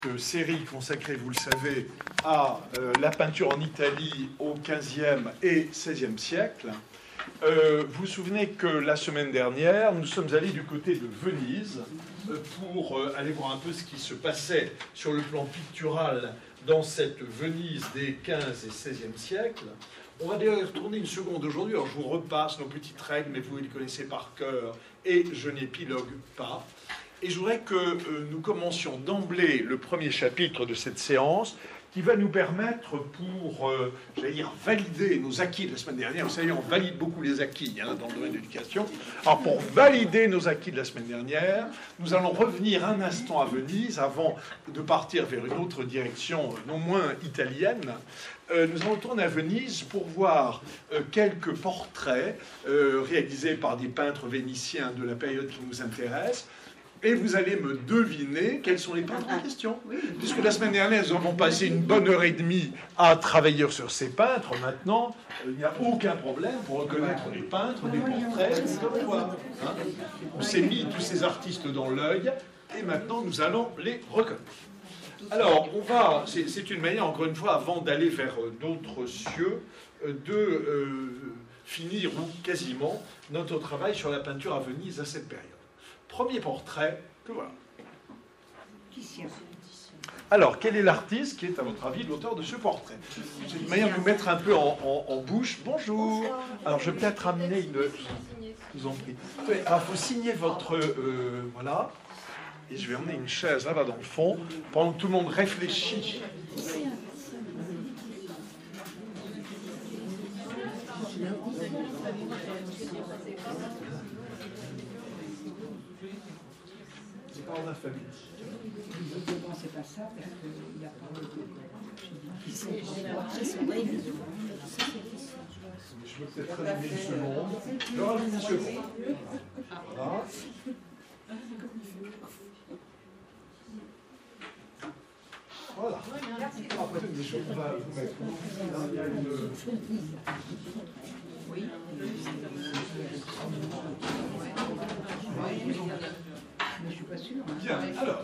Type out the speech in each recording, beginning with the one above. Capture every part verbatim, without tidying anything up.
Série consacrée, vous le savez, à euh, la peinture en Italie au quinzième et seizième siècle. Euh, vous vous souvenez que la semaine dernière, nous sommes allés du côté de Venise euh, pour euh, aller voir un peu ce qui se passait sur le plan pictural dans cette Venise des quinze et seizième siècles. On va d'ailleurs y retourner une seconde aujourd'hui. Alors je vous repasse nos petites règles, mais vous les connaissez par cœur et je n'épilogue pas. Et je voudrais que euh, nous commencions d'emblée le premier chapitre de cette séance qui va nous permettre pour, euh, j'allais dire, valider nos acquis de la semaine dernière. Vous savez, on valide beaucoup les acquis hein, dans le domaine de l'éducation. Alors, pour valider nos acquis de la semaine dernière, nous allons revenir un instant à Venise avant de partir vers une autre direction, non moins italienne. Euh, nous allons tourner à Venise pour voir euh, quelques portraits euh, réalisés par des peintres vénitiens de la période qui nous intéresse. Et vous allez me deviner quels sont les peintres en question. Puisque la semaine dernière, nous avons passé une bonne heure et demie à travailler sur ces peintres. Maintenant, il n'y a aucun problème pour reconnaître les peintres, des portraits, des toiles. Hein, on s'est mis tous ces artistes dans l'œil, et maintenant nous allons les reconnaître. Alors, on va, c'est, c'est une manière, encore une fois, avant d'aller vers d'autres cieux, de euh, finir, ou quasiment, notre travail sur la peinture à Venise à cette période. Premier portrait, que voilà. Alors, quel est l'artiste qui est, à votre avis, l'auteur de ce portrait? C'est une manière de vous mettre un peu en, en, en bouche. Bonjour. Alors, je vais peut-être amener une... Je vous en prie. Alors, il faut signer votre... Euh, voilà. Et je vais emmener une chaise là-bas dans le fond, pendant que tout le monde réfléchit. C'est pas en alphabétique. Non, c'est pas ça, parce qu'il n'y a pas de... Je peux peut-être rallumer une seconde. Je rallume une seconde. Voilà. Voilà. Après, on va vous mettre. Il y a une... Oui. Mais je suis pas sûre. Bien, alors.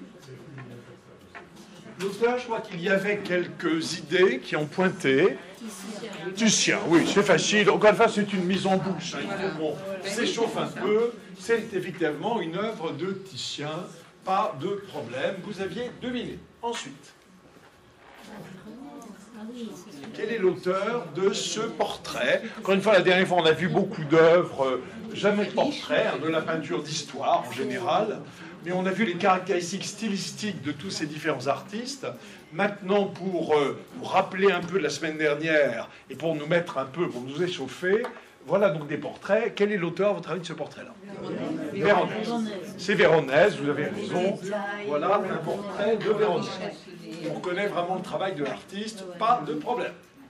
L'auteur, je crois qu'il y avait quelques idées qui ont pointé. Titien, oui, c'est facile. Encore une fois, c'est une mise en bouche. Hein. Il faut qu'on s'échauffe un peu. C'est effectivement une œuvre de Titien. Pas de problème. Vous aviez deviné. Ensuite, quel est l'auteur de ce portrait? Encore une fois, la dernière fois, on a vu beaucoup d'œuvres, jamais de portrait, hein, de la peinture d'histoire en général, mais on a vu les caractéristiques stylistiques de tous ces différents artistes. Maintenant, pour euh, vous rappeler un peu de la semaine dernière et pour nous mettre un peu, pour nous échauffer, voilà donc des portraits. Quel est l'auteur, à votre avis, de ce portrait-là? Véronèse. C'est Véronèse, vous avez raison. Voilà un portrait de Véronèse. On reconnaît vraiment le travail de l'artiste, pas de problème.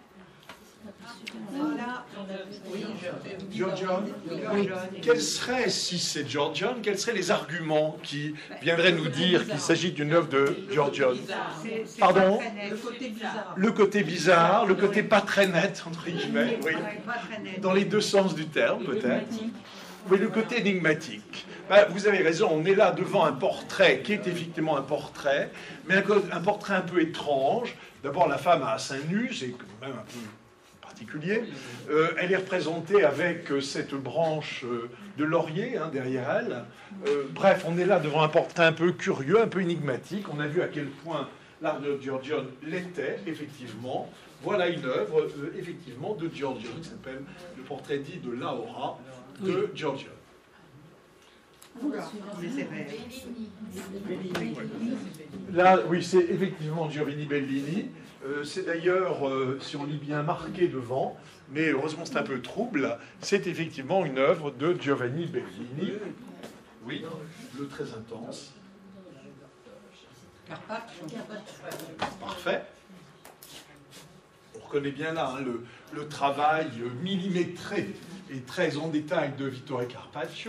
Giorgione. Quels seraient, si c'est Giorgione, quels seraient les arguments qui viendraient nous dire qu'il s'agit d'une œuvre de Giorgione? Pardon? Le côté bizarre. Le côté bizarre, le côté pas très net, entre guillemets, oui. Dans les deux sens du terme, peut-être. Oui, le côté énigmatique. Ben, vous avez raison, on est là devant un portrait qui est effectivement un portrait, mais un, un portrait un peu étrange. D'abord, la femme a un sein nu, c'est quand même un peu particulier. Euh, elle est représentée avec euh, cette branche euh, de laurier hein, derrière elle. Euh, bref, on est là devant un portrait un peu curieux, un peu énigmatique. On a vu à quel point l'art de Giorgione l'était, effectivement. Voilà une œuvre, euh, effectivement, de Giorgione, qui s'appelle le portrait dit de Laura de Giorgione. Là, oui, c'est effectivement Giovanni Bellini. Euh, c'est d'ailleurs, euh, si on lit bien, marqué devant, mais heureusement c'est un peu trouble, c'est effectivement une œuvre de Giovanni Bellini. Oui, le très intense. Carpaccio. Parfait. On reconnaît bien là hein, le, le travail millimétré et très en détail de Vittore Carpaccio.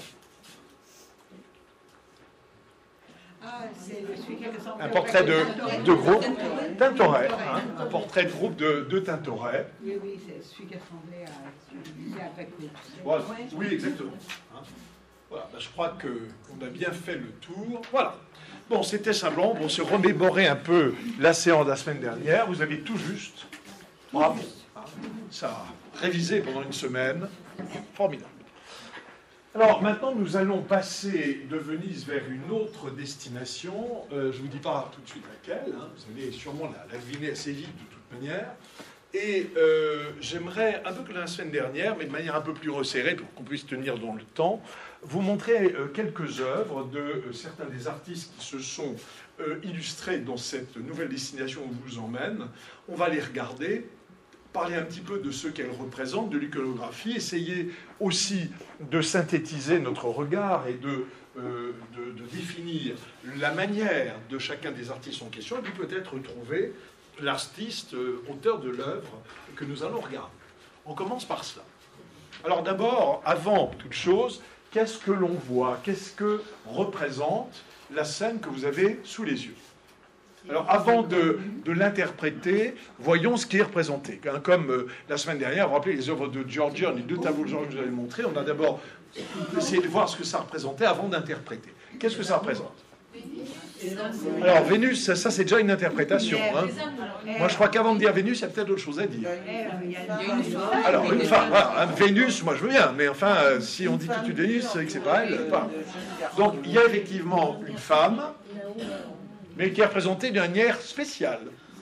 Ah, c'est celui qui ressemble Un portrait de, de groupe, Tintoret, hein, un portrait de groupe de, de Tintoret. Oui, oui, c'est celui qui ressemblait à celui qui disait après coup. Voilà. Oui, exactement. Hein. Voilà, ben, je crois qu'on a bien fait le tour. Voilà. Bon, c'était simplement pour se remémorer un peu la séance de la semaine dernière. Vous avez tout juste, bravo, ça a révisé pendant une semaine, formidable. Alors maintenant, nous allons passer de Venise vers une autre destination. Euh, je ne vous dis pas tout de suite laquelle, hein. Vous allez sûrement la, la deviner assez vite de toute manière. Et euh, j'aimerais, un peu comme la semaine dernière, mais de manière un peu plus resserrée, pour qu'on puisse tenir dans le temps, vous montrer euh, quelques œuvres de euh, certains des artistes qui se sont euh, illustrés dans cette nouvelle destination où je vous emmène. On va les regarder, parler un petit peu de ce qu'elles représentent, de l'iconographie, essayer aussi de synthétiser notre regard et de, euh, de, de définir la manière de chacun des artistes en question, et puis peut-être trouver l'artiste, euh, auteur de l'œuvre que nous allons regarder. On commence par cela. Alors d'abord, avant toute chose, qu'est-ce que l'on voit? Qu'est-ce que représente la scène que vous avez sous les yeux? Alors avant de, de l'interpréter, voyons ce qui est représenté. Comme euh, la semaine dernière, vous vous rappelez les œuvres de Giorgione, les deux tableaux de Giorgione que je vous avais montrés, on a d'abord essayé de voir ce que ça représentait avant d'interpréter. Qu'est-ce que ça représente? Alors, Vénus, ça, ça c'est déjà une interprétation. Hein. Moi, je crois qu'avant de dire Vénus, il y a peut-être d'autres choses à dire. Alors, une femme, voilà, Vénus, moi je veux bien, mais enfin, euh, si on dit tout de suite Vénus, c'est que c'est pas elle. Pas. Donc, il y a effectivement une femme, mais qui est représentée d'une manière spéciale.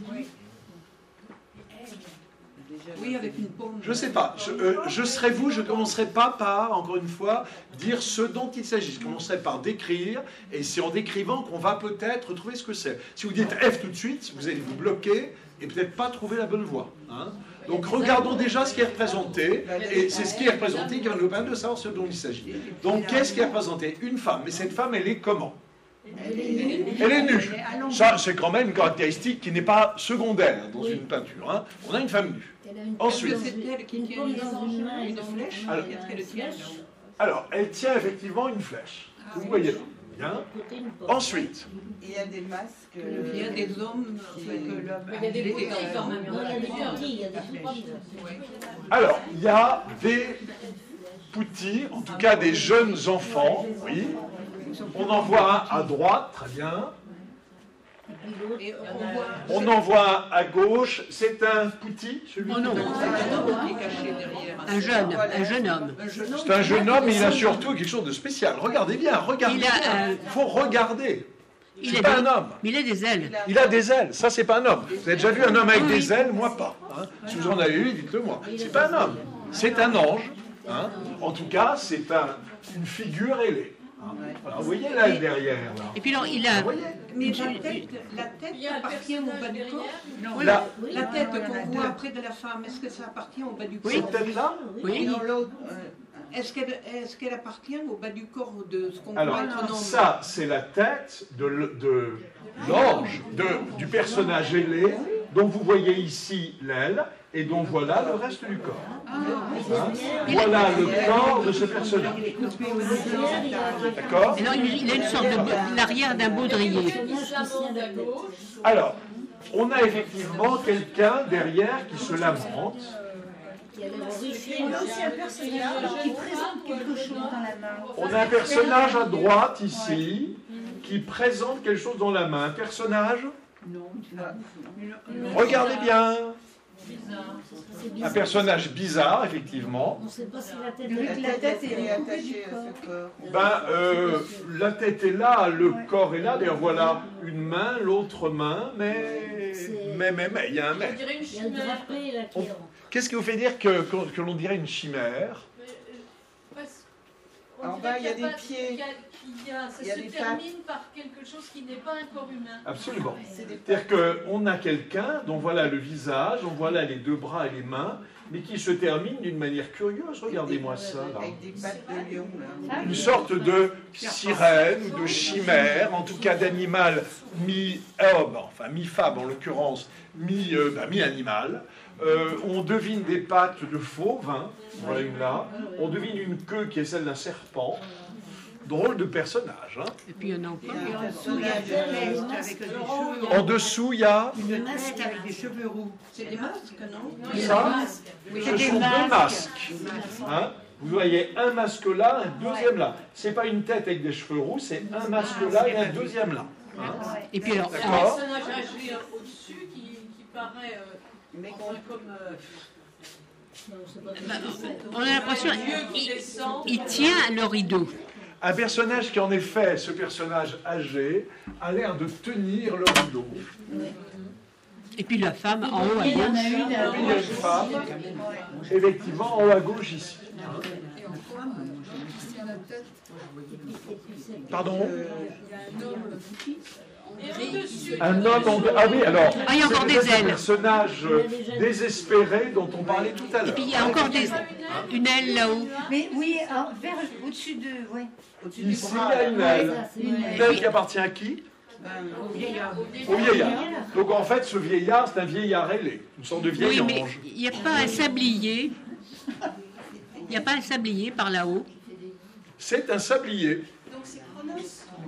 Oui, avec une paume. Je ne sais pas. Je, euh, je serais vous, je ne commencerai pas par, encore une fois, dire ce dont il s'agit. Je commencerai par décrire, et c'est en décrivant qu'on va peut-être trouver ce que c'est. Si vous dites F tout de suite, vous allez vous bloquer et peut-être pas trouver la bonne voie. Hein. Donc regardons déjà ce qui est représenté, et c'est ce qui est représenté qui va nous permettre de savoir ce dont il s'agit. Donc qu'est-ce qui est représenté? Une femme, mais cette femme, elle est comment? Elle est nue. Ça, c'est quand même une caractéristique qui n'est pas secondaire dans une peinture. Hein. On a une femme nue. Ensuite, alors, alors, elle tient effectivement une flèche. Vous voyez là. Bien. Ensuite, il y a des masques. Il y a des hommes. Il y a des bouteilles quand même. Il y a des alors, il y a des poutis, en tout cas des jeunes enfants, oui. On en voit un à droite, très bien. On en voit un à gauche. C'est un pouti, celui Oh non, c'est un homme qui est caché derrière. Un jeune, un jeune homme. C'est un jeune homme, mais il a surtout quelque chose de spécial. Regardez bien, regardez Il a, bien. euh, Il faut regarder. Il C'est a pas des- un homme. Mais il a des ailes. Il a des ailes. Ça, c'est pas un homme. Vous avez déjà vu un homme avec des ailes? Moi, pas. Hein. Si vous en avez vu, dites-le moi. C'est pas un homme. C'est un ange. Hein. En tout cas, c'est un, une figure ailée. Hein. Voilà, vous voyez l'aile derrière, là. Et puis alors, il a... Vous voyez? Mais la tête, la tête appartient au bas du corps. Non, Là. la tête qu'on voit après de la femme, est-ce que ça appartient au bas du corps? Cette tête-là? Oui. Dans l'autre, Est-ce qu'elle est qu'elle appartient au bas du corps de ce qu'on Alors, croit être un homme? ça, c'est la tête de, l- de l'ange, de- du personnage ailé, dont vous voyez ici l'aile, et dont voilà le reste du corps. Hein. Voilà le corps de ce personnage. D'accord? Alors, il il a une sorte de... beau- l'arrière d'un baudrier. Alors, on a effectivement quelqu'un derrière qui se lamente. On a aussi un personnage qui présente quelque chose dans la main. On a un personnage à droite ici qui présente quelque chose dans la main. Un personnage? Regardez bien. Un personnage bizarre, effectivement. On ne sait pas si la tête la tête est attachée à ce corps. Ben, euh, la tête est là, le corps est là. D'ailleurs, voilà une main, l'autre main, mais, mais, mais, mais, il y a un mais. Il y a le drapé là qui est rond. Qu'est-ce qui vous fait dire que, que, que l'on dirait une chimère? En bas, il y a des pieds. Il y a, ça Il y a se des termine par quelque chose qui n'est pas un corps humain. Absolument. C'est des C'est-à-dire qu'on a quelqu'un dont voilà le visage, on voit là les deux bras et les mains, mais qui se termine d'une manière curieuse. Regardez-moi ça, là. avec des pattes de lion. Là. Une sorte de sirène ou de chimère, en tout cas d'animal mi-homme, enfin mi-femme en l'occurrence, mi, euh, bah, mi-animal. Euh, on devine des pattes de fauve, hein, voilà une là. On devine une queue qui est celle d'un serpent. Drôle de personnage. Hein. Et puis il y en a encore. Et en dessous, il y a des masques avec des cheveux. En dessous, il y a Une masque avec des cheveux roux. C'est des masques, non? ça. Oui, Ce sont deux masques. Hein. Vous voyez un masque là, un deuxième là. C'est pas une tête avec des cheveux roux, c'est un masque là et un deuxième là. Hein. Et puis alors, Un D'accord. personnage âgé euh, au-dessus qui, qui paraît euh, Mais enfin, comme euh, on a l'impression un vieux qui qu'il descend. il tient le rideau. Un personnage qui, en effet, ce personnage âgé, a l'air de tenir le rideau. Et puis la femme en haut à Il y en gauche. a une Et à puis il y a une femme, effectivement, en haut à gauche ici. Pardon? Et au-dessus, Un homme en... Ah oui, alors, Ah, il y a encore c'est des peut-être un ailes. personnage euh, désespéré dont on parlait tout à Et l'heure. puis il y a encore des, une aile là-haut. Mais oui, alors, vers, au-dessus de... Ouais. au-dessus du Ici, il bras. y a une aile. Une Une aile. aile qui appartient à qui? Ben, Au vieillard. Donc en fait, ce vieillard, c'est un vieillard ailé, une sorte de vieil Oui, mais ange. il n'y a pas un sablier. Il n'y a pas un sablier par là-haut. C'est un sablier. donc c'est Chronos.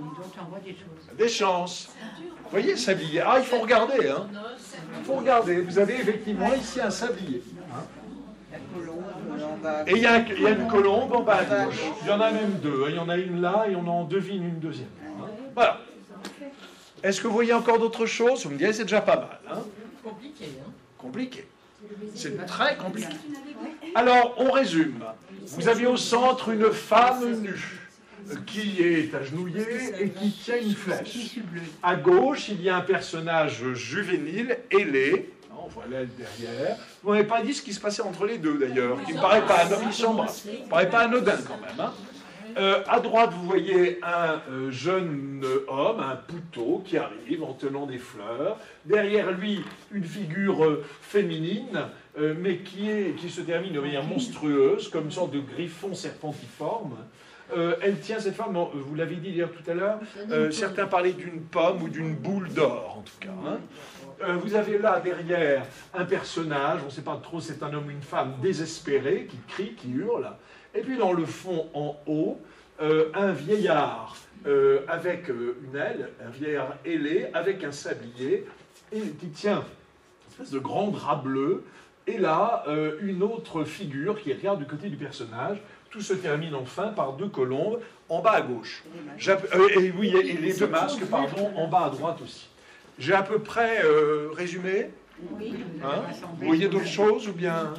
Des chances. Vous voyez, sablier. Ah, il faut regarder, hein. Il faut regarder. Vous avez effectivement ici un sablier. la colombe, en bas. Et il y, a un- il y a une colombe en bas à gauche. Il y en a même deux. Il y en a une là et on en devine une deuxième. Hein. Voilà. Est-ce que vous voyez encore d'autres choses? Vous me direz, c'est déjà pas mal. Hein. Compliqué, hein. Compliqué. C'est très compliqué. Alors, on résume. Vous avez au centre une femme nue qui est agenouillée et qui tient une flèche. À gauche, il y a un personnage juvénile, ailé. On voit l'aile derrière. Vous m'avez pas dit ce qui se passait entre les deux, d'ailleurs, qui ne me paraît pas anodin, qui s'embrasse. Ça me paraît pas anodin, quand même. Hein. Euh, à droite, vous voyez un euh, jeune homme, un poutot, qui arrive en tenant des fleurs. Derrière lui, une figure euh, féminine, euh, mais qui, est, qui se termine de manière monstrueuse, comme une sorte de griffon serpentiforme. Euh, elle tient, cette femme, bon, vous l'avez dit d'ailleurs tout à l'heure, euh, certains parlaient d'une pomme ou d'une boule d'or, en tout cas. Hein. Euh, vous avez là, derrière, un personnage, on ne sait pas trop, c'est un homme ou une femme, désespéré, qui crie, qui hurle. Et puis dans le fond, en haut, euh, un vieillard euh, avec euh, une aile, un vieillard ailé, avec un sablier, et qui tient une espèce de grand drap bleu. Et là, euh, une autre figure qui regarde du côté du personnage. Tout se termine enfin par deux colombes en bas à gauche. J'app- euh, et oui, et les deux masques, pardon, en bas à droite aussi. J'ai à peu près euh, résumé. Hein, vous voyez d'autres choses ou bien...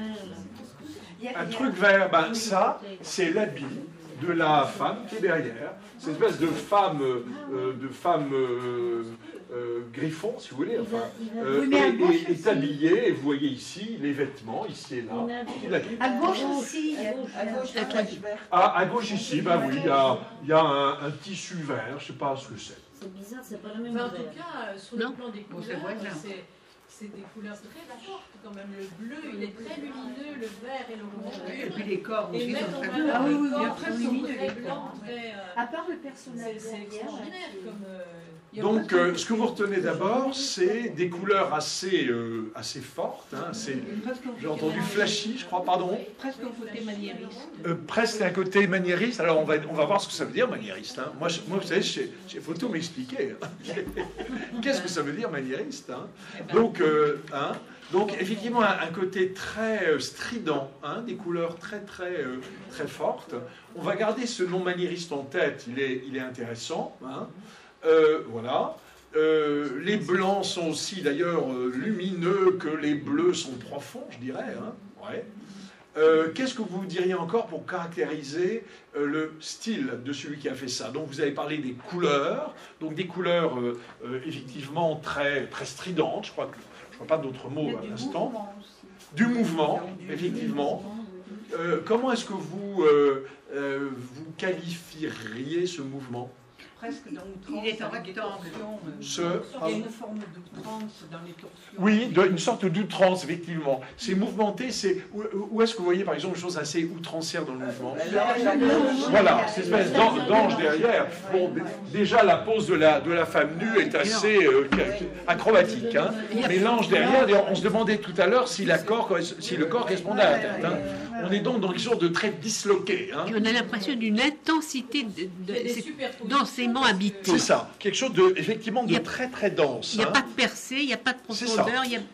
Un truc vert, ben ça, c'est l'habit de la femme qui est derrière. C'est une espèce de femme, euh, de femme euh, euh, griffon, si vous voulez, enfin, euh, Oui, mais à et- gauche et- est aussi. habillée, et vous voyez ici les vêtements, ici et là. qui l'habillent. À gauche aussi, il y a... À gauche, Un la truc. flèche verte. Ah, à gauche ici, ben oui, il y a, il y a un, un tissu vert, je ne sais pas ce que c'est. C'est bizarre, c'est pas la même Enfin, en couleur. tout cas, euh, sur Non. le plan des Bon, c'est couleurs, voisin. c'est c'est des couleurs très fortes quand même. Le bleu, il est très lumineux, le vert et le rouge. Et puis les corps Et aussi mettre sont en très valeur blancs. Ah oui, les oui, corps oui, qui très sont lumineux, très les blancs, corps. très, euh, À part le personnage c'est c'est extraordinaire comme... euh, il y a Donc, pas de- euh, ce que vous retenez d'abord, c'est des couleurs assez, euh, assez fortes. Hein, c'est- j'ai entendu flashy, je crois, pardon. Presque au côté maniériste. Euh, presque un côté maniériste. Alors, on va, on va voir ce que ça veut dire, maniériste. Hein. Moi, je- moi, vous savez, j'ai j'ai faut tout m'expliquer. hein. Qu'est-ce que ça veut dire, maniériste hein. Donc, euh, hein, donc, effectivement, un, un côté très euh, strident, hein, des couleurs très, très, euh, très fortes. On va garder ce nom maniériste en tête, il est, il est intéressant. Hein. Euh, voilà. Euh, les blancs sont aussi, d'ailleurs, euh, lumineux que les bleus sont profonds, je dirais. Hein. Ouais. Euh, Qu'est-ce que vous diriez encore pour caractériser euh, le style de celui qui a fait ça? Donc vous avez parlé des couleurs, donc des couleurs euh, euh, effectivement très, très stridentes, je crois que je ne vois pas d'autres mots à l'instant. Du mouvement, effectivement. Euh, comment est-ce que vous, euh, euh, vous qualifieriez ce mouvement? Presque dans l'outrance. Il est en avec des rectangle. torsions, euh, Ce, Il y a une forme d'outrance dans les torsions. Oui, de- une sorte d'outrance, effectivement. C'est mouvementé, c'est... Où, où est-ce que vous voyez, par exemple, une chose assez outrancière dans le mouvement? Là, la gauche. Voilà, cette espèce d'an- d'ange derrière. Bon, d- déjà, la pose de la, de la femme nue est assez euh, acrobatique. Hein. Mais l'ange derrière, d'ailleurs, on se demandait tout à l'heure si, la corps corres- si le corps correspondait à la tête. Hein. On est donc dans quelque chose de très disloqué. Hein. Et on a l'impression d'une intensité de, de- Il y a des c'est superpositions. densément habité. C'est ça, quelque chose de, effectivement Il y de a- très très dense. Il n'y a hein. pas de percée, il n'y a pas de C'est ça. profondeur, il y a...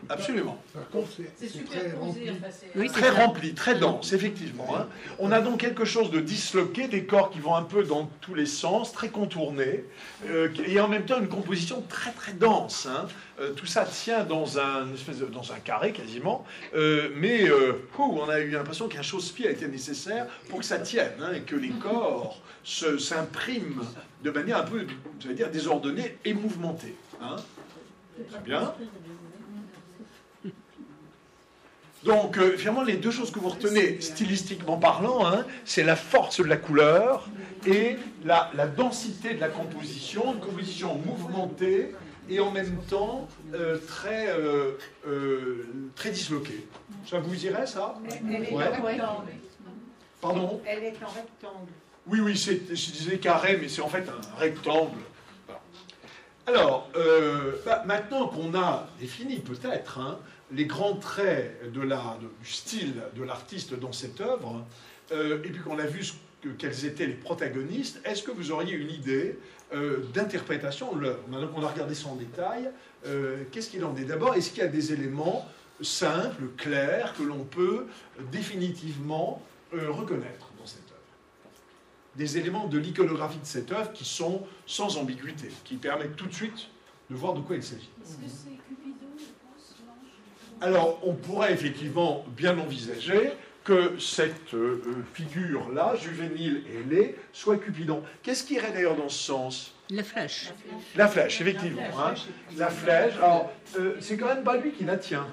Absolument. Par contre, c'est C'est c'est très superposé, rempli. enfin, c'est... Oui, c'est Très ça. rempli, très dense, effectivement. Hein. On a donc quelque chose de disloqué, des corps qui vont un peu dans tous les sens, très contournés, euh, et en même temps une composition très très dense. Hein. Euh, tout ça tient dans un, une espèce de- dans un carré quasiment, euh, mais euh, ouh, on a eu l'impression qu'un chausse-pied a été nécessaire pour que ça tienne, hein, et que les corps se- s'impriment de manière un peu, je vais dire, désordonnée et mouvementée. Hein. Très bien. Donc, euh, finalement, les deux choses que vous retenez, stylistiquement parlant, hein, c'est la force de la couleur et la, la densité de la composition, une composition mouvementée et en même temps euh, très, euh, euh, très disloquée. Ça vous irait, ça? Elle est Ouais. en rectangle. Pardon? Elle est en rectangle. Oui, oui, c'est, je disais carré, mais c'est en fait un rectangle. Voilà. Alors, euh, bah, maintenant qu'on a défini peut-être hein, les grands traits de la, de- du style de l'artiste dans cette œuvre, euh, et puis qu'on a vu ce que- quels étaient les protagonistes, est-ce que vous auriez une idée euh, d'interprétation de l'œuvre? Maintenant qu'on a regardé ça en détail, euh, qu'est-ce qu'il en est? D'abord, est-ce qu'il y a des éléments simples, clairs, que l'on peut définitivement euh, reconnaître dans cette œuvre? Des éléments de l'iconographie de cette œuvre qui sont sans ambiguïté, qui permettent tout de suite de voir de quoi il s'agit. Est-ce que c'est Cupidon, je pense? Non, je- Alors, on pourrait effectivement bien envisager que cette euh, euh, figure-là, juvénile et ailée, soit Cupidon. Qu'est-ce qui irait d'ailleurs dans ce sens? La flèche. La flèche, effectivement. hein. La flèche, alors, euh, c'est quand même pas lui qui la tient.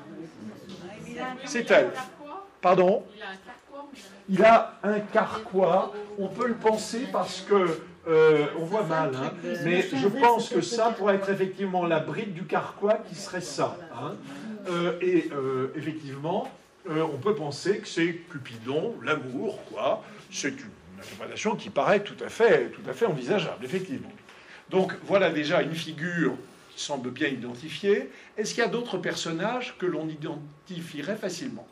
C'est elle. Pardon? Il a un carquois, mais Il a un carquois, on peut le penser parce que euh, on voit mal, hein, mais je pense que ça pourrait être effectivement la bride du carquois qui serait ça. hein. Euh, et euh, effectivement, euh, on peut penser que c'est Cupidon, l'amour, quoi. C'est une interprétation qui paraît tout à fait, tout à fait envisageable, effectivement. Donc voilà déjà une figure qui semble bien identifiée. Est-ce qu'il y a d'autres personnages que l'on identifierait facilement?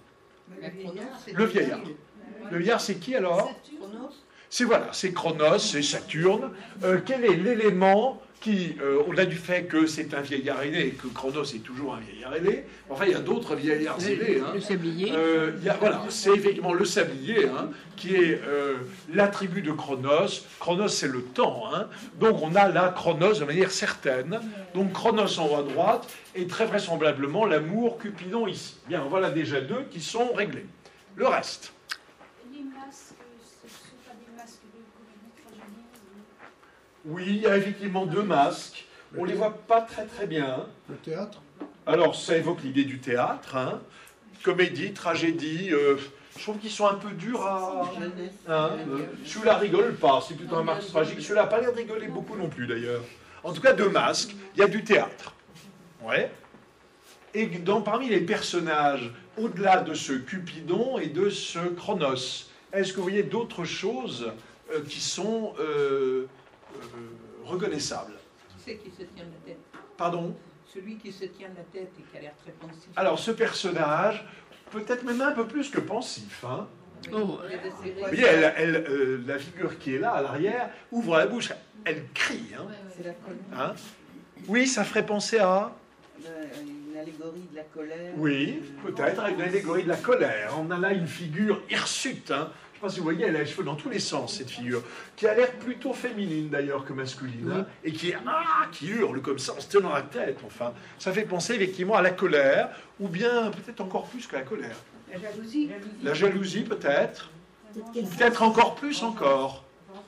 Le vieillard. Le vieillard, c'est qui alors? C'est voilà, c'est Chronos, c'est Saturne. Euh, quel est l'élément qui, euh, au-delà du fait que c'est un vieillard ailé et que Chronos est toujours un vieillard ailé, enfin il y a d'autres vieillards ailés. Le, Hein. le sablier. Euh, il y a- voilà, c'est effectivement le sablier hein, qui est euh, l'attribut de Chronos. Chronos, c'est le temps. Hein. Donc on a là Chronos de manière certaine. Donc Chronos en haut à droite et très vraisemblablement l'amour Cupidon ici. Bien, voilà déjà deux qui sont réglés. Le reste. les masques, ce ne sont pas des masques de comédie tragédie. Oui, il y a effectivement deux masques. On les voit pas très très bien. Le théâtre? Alors, ça évoque l'idée du théâtre. Hein. Comédie, tragédie. euh, je trouve qu'ils sont un peu durs à... Hein, euh, celui-là rigole pas. C'est plutôt un masque tragique. Celui-là n'a pas l'air de rigoler beaucoup non plus d'ailleurs. En tout cas, deux masques. Il y a du théâtre. Ouais. Et dans, parmi les personnages, au-delà de ce Cupidon et de ce Chronos, est-ce que vous voyez d'autres choses euh, qui sont euh, euh, reconnaissables? Qui c'est qui se tient la tête? Pardon? Celui qui se tient la tête et qui a l'air très pensif. Alors, ce personnage, peut-être même un peu plus que pensif. Hein. Oh, C'est Vous voyez, elle, elle, euh, la figure qui est là, à l'arrière, ouvre la bouche, elle crie. Hein. C'est la colère. Hein. Oui, ça ferait penser à... Une allégorie de la colère. Oui, peut-être, une allégorie de la colère. On a là une figure hirsute. Hein. Je ne sais pas si vous voyez, elle a les cheveux dans tous les sens, cette figure, qui a l'air plutôt féminine d'ailleurs que masculine, hein, et qui, ah, qui hurle comme ça en se tenant la tête. Enfin, ça fait penser effectivement à la colère, ou bien peut-être encore plus que la colère. La jalousie. La jalousie peut-être, ou peut-être encore plus encore.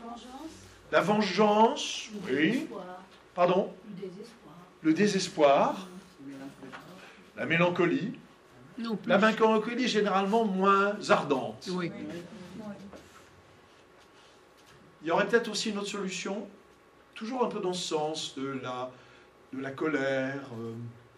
La vengeance, oui. Pardon? Le désespoir. La mélancolie. non plus. La mélancolie généralement moins ardente. Oui. Il y aurait peut-être aussi une autre solution, toujours un peu dans ce sens de la, de la colère. euh.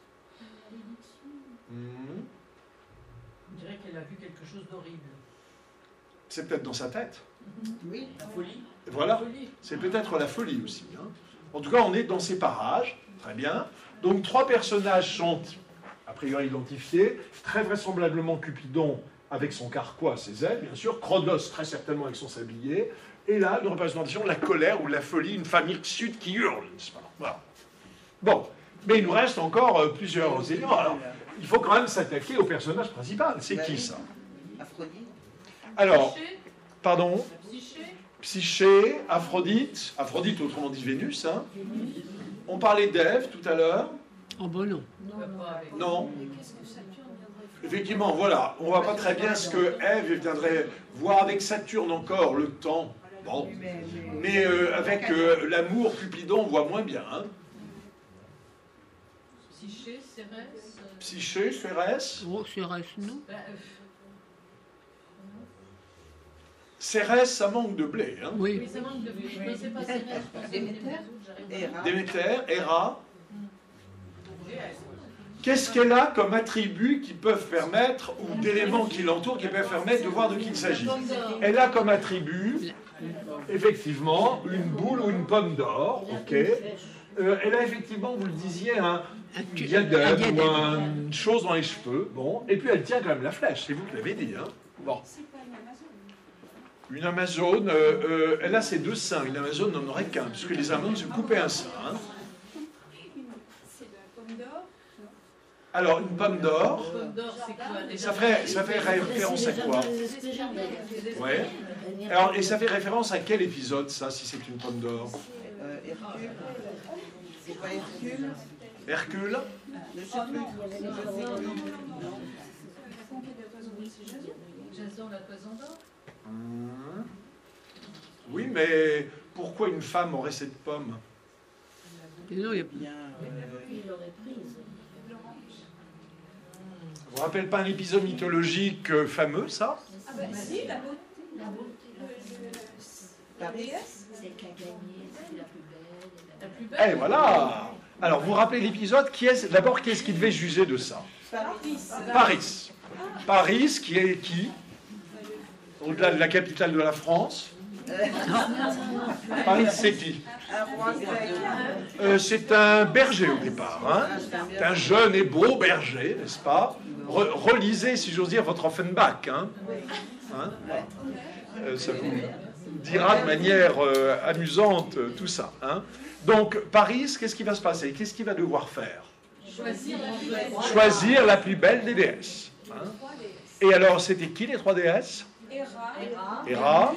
Hmm. On dirait qu'elle a vu quelque chose d'horrible. C'est peut-être dans sa tête. Oui. La folie. Voilà, Folie. c'est peut-être la folie aussi. Hein. En tout cas, on est dans ces parages. Très bien. Donc, trois personnages sont a priori identifiés. Très vraisemblablement Cupidon avec son carquois, ses ailes, bien sûr. Chronos, très certainement, avec son sablier. Et là, une représentation de la colère ou de la folie, une femme hirsute qui hurle, n'est-ce pas? Voilà. Bon, Mais il nous reste encore euh, plusieurs éléments. Alors, il faut quand même s'attaquer au personnage principal. C'est qui ça? Aphrodite. Alors, Psyché, pardon, Psyché, Psyché, Aphrodite, Aphrodite autrement dit Vénus. Hein. On parlait d'Ève tout à l'heure. Oh bon non. on peut pas avec- Non. Qu'est-ce que Saturne viendrait Effectivement, voilà. On ne voit pas très bien ce que Ève viendrait voir avec Saturne encore, le temps. Bon. Mais, Mais euh, avec euh, l'amour, Cupidon, on voit moins bien. Hein. Psyché, Cérès. euh, Psyché, Cérès. Oh, c'est reste, non? bah, euh, Cérès, ça manque de blé. Hein. oui, Oui. ça manque de blé. Je ne sais pas Cérès, je pense que Déméter. les autres, j'arrive pas. Héra. Déméter, Héra. Qu'est-ce qu'elle a comme attributs qui peuvent permettre, ou d'éléments qui l'entourent, qui peuvent permettre de voir de qui il s'agit? Elle a comme attribut, effectivement, une boule ou une pomme d'or. Ok. Euh, elle a effectivement, vous le disiez, un Un tu- un diadème ou diadème. un- une chose dans les cheveux. Bon. Et puis elle tient quand même la flèche, c'est vous qui l'avez dit. Hein. Bon. Une Amazone, euh, euh, elle a ses deux seins. Une Amazone n'en aurait qu'un, puisque les Amazones se coupaient un sein. Hein. C'est la pomme d'or. Alors, une pomme d'or, Pomme d'or, c'est quoi déjà? ça fait, ça fait référence à quoi? Ouais. Alors, et ça fait référence à quel épisode, ça, si c'est une pomme d'or? Euh, Hercule. C'est pas Hercule. Hercule? Je sais plus. Jason, la toison d'or. Hum. Oui, mais pourquoi une femme aurait cette pomme? Et non, il y a- Bien. euh, Vous vous rappelez pas un épisode mythologique euh, fameux, ça? Ah ben si, la beauté. Paris. La plus belle. Eh, voilà! Alors, vous vous rappelez l'épisode? Qui est d'abord, qui est-ce qui devait juger de ça? Paris. Paris. Paris, qui est qui? Au-delà de la capitale de la France? Paris, c'est qui? Un roi grec. Euh, c'est un berger au départ. Hein. C'est un jeune et beau berger, n'est-ce pas? Re- Relisez, si j'ose dire, votre Offenbach. Hein. Hein. Euh, ça vous dira de manière euh, amusante euh, tout ça. Hein. Donc, Paris, qu'est-ce qui va se passer? Qu'est-ce qu'il va devoir faire? Choisir la plus belle. Choisir la plus belle des déesses. Hein. Et alors, c'était qui les trois déesses? Héra,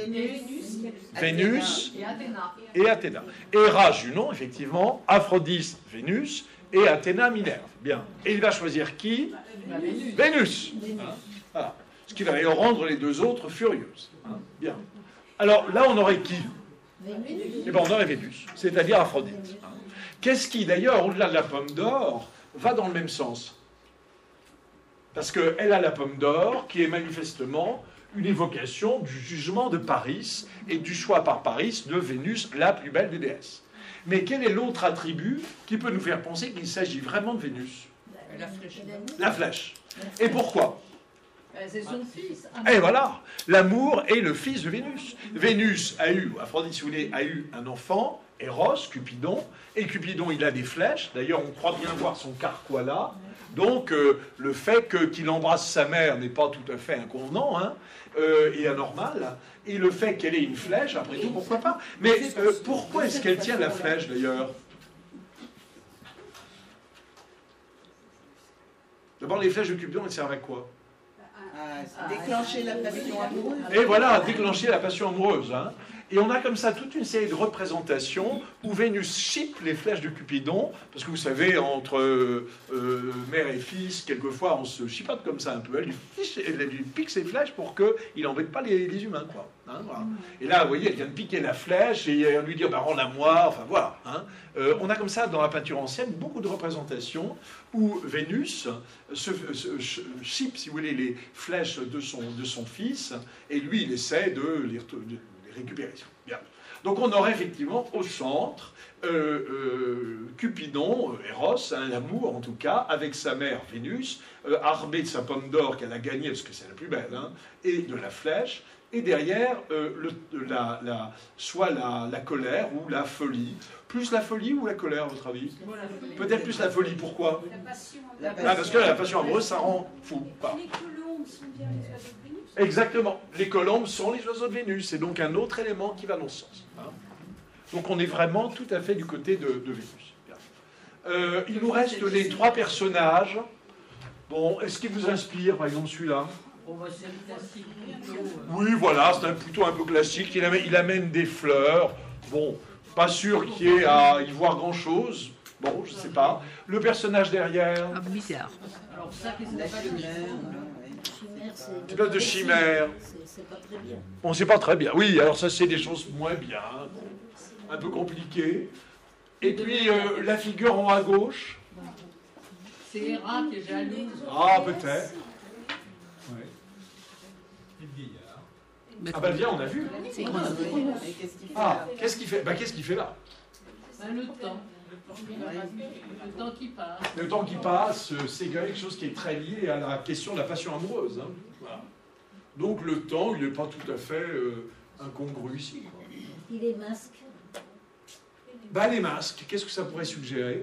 Vénus Et Athéna. et Athéna. Héra, Junon, effectivement, Aphrodite, Vénus, et Athéna, Minerve. Bien. Et il va choisir qui? Vénus. Hein. Voilà. Ce qui va rendre les deux autres furieuses. Hein. Bien. Alors là, on aurait qui? Eh bien, on aurait Vénus, c'est-à-dire Aphrodite. Hein. Qu'est-ce qui, d'ailleurs, au-delà de la pomme d'or, va dans le même sens? Parce qu'elle a la pomme d'or, qui est manifestement une évocation du jugement de Paris et du choix par Paris de Vénus, la plus belle des déesses. Mais quel est l'autre attribut qui peut nous faire penser qu'il s'agit vraiment de Vénus? La flèche. La flèche. Et pourquoi? Euh, C'est son fils. Et voilà, l'amour est le fils de Vénus. Vénus a eu, Aphrodite, si vous voulez, a eu un enfant, Eros, Cupidon, et Cupidon, il a des flèches. D'ailleurs, on croit bien voir son carquois là. Donc, euh, le fait que, qu'il embrasse sa mère n'est pas tout à fait inconvenant hein, euh, et anormal. Et le fait qu'elle ait une flèche, après tout, pourquoi pas? Mais euh, pourquoi est-ce qu'elle tient la flèche, d'ailleurs? D'abord, les flèches de Cupidon, elles servent à quoi? Ah, déclencher la passion amoureuse. Et voilà, déclencher la passion amoureuse. Hein. Et on a comme ça toute une série de représentations où Vénus chipe les flèches de Cupidon, parce que vous savez, entre euh, euh, mère et fils, quelquefois on se chipote comme ça un peu. Elle lui, fiche, elle lui pique ses flèches pour qu'il n'embête pas les, les humains. Quoi. Hein, voilà. Et là, vous voyez, elle vient de piquer la flèche et elle lui dit bah, rends-la moi. Enfin voilà. Hein. Euh, on a comme ça dans la peinture ancienne beaucoup de représentations où Vénus se, se, se chipe, si vous voulez, les flèches de son, de son fils et lui, il essaie de les, de, récupérer. Bien. Donc on aurait effectivement au centre euh, euh, Cupidon, euh, Eros, hein, l'amour en tout cas, avec sa mère Vénus, euh, armée de sa pomme d'or qu'elle a gagnée, parce que c'est la plus belle, hein, et de la flèche, et derrière, euh, le, la, la, soit la, la colère ou la folie. Plus la folie ou la colère, à votre avis? Peut-être plus la folie, pourquoi? La passion. La Ah, parce que la passion amoureuse, ça rend fou. Pas. Les colombes sont bien les oiseaux de Vénus. Exactement. Les colombes sont les oiseaux de Vénus. C'est donc un autre élément qui va dans ce sens. Hein. Donc on est vraiment tout à fait du côté de, de Vénus. Bien. Euh, il nous reste les trois personnages. Bon, est-ce qu'il vous inspire, par exemple, celui-là? Oui, voilà, c'est un, plutôt un peu classique. Il amène, il amène des fleurs. Bon, pas sûr qu'il y ait à y voir grand-chose. Bon, je sais pas. Le personnage derrière. Ah, bizarre. Alors ça, qu'est-ce que La c'est que chimère. Chimère, c'est. C'est pas de chimère. C'est c'est pas très bien. On ne sait pas très bien. Oui, alors ça, c'est des choses moins bien. Bon, un peu compliquées. Et puis, euh, la figure en haut à gauche. C'est Héra qui est jalouse. Ah, peut-être. Ouais. Ah bah viens, on a vu. C'est Et qu'est-ce qu'il fait Ah, là? qu'est-ce qu'il fait? Bah, qu'est-ce qu'il fait là? Ben, le temps. Le temps qui passe. Le temps qui passe, euh, c'est quelque chose qui est très lié à la question de la passion amoureuse. Hein. Voilà. Donc le temps, il n'est pas tout à fait euh, incongru ici. Quoi. Il est masque. Bah, les masques, qu'est-ce que ça pourrait suggérer?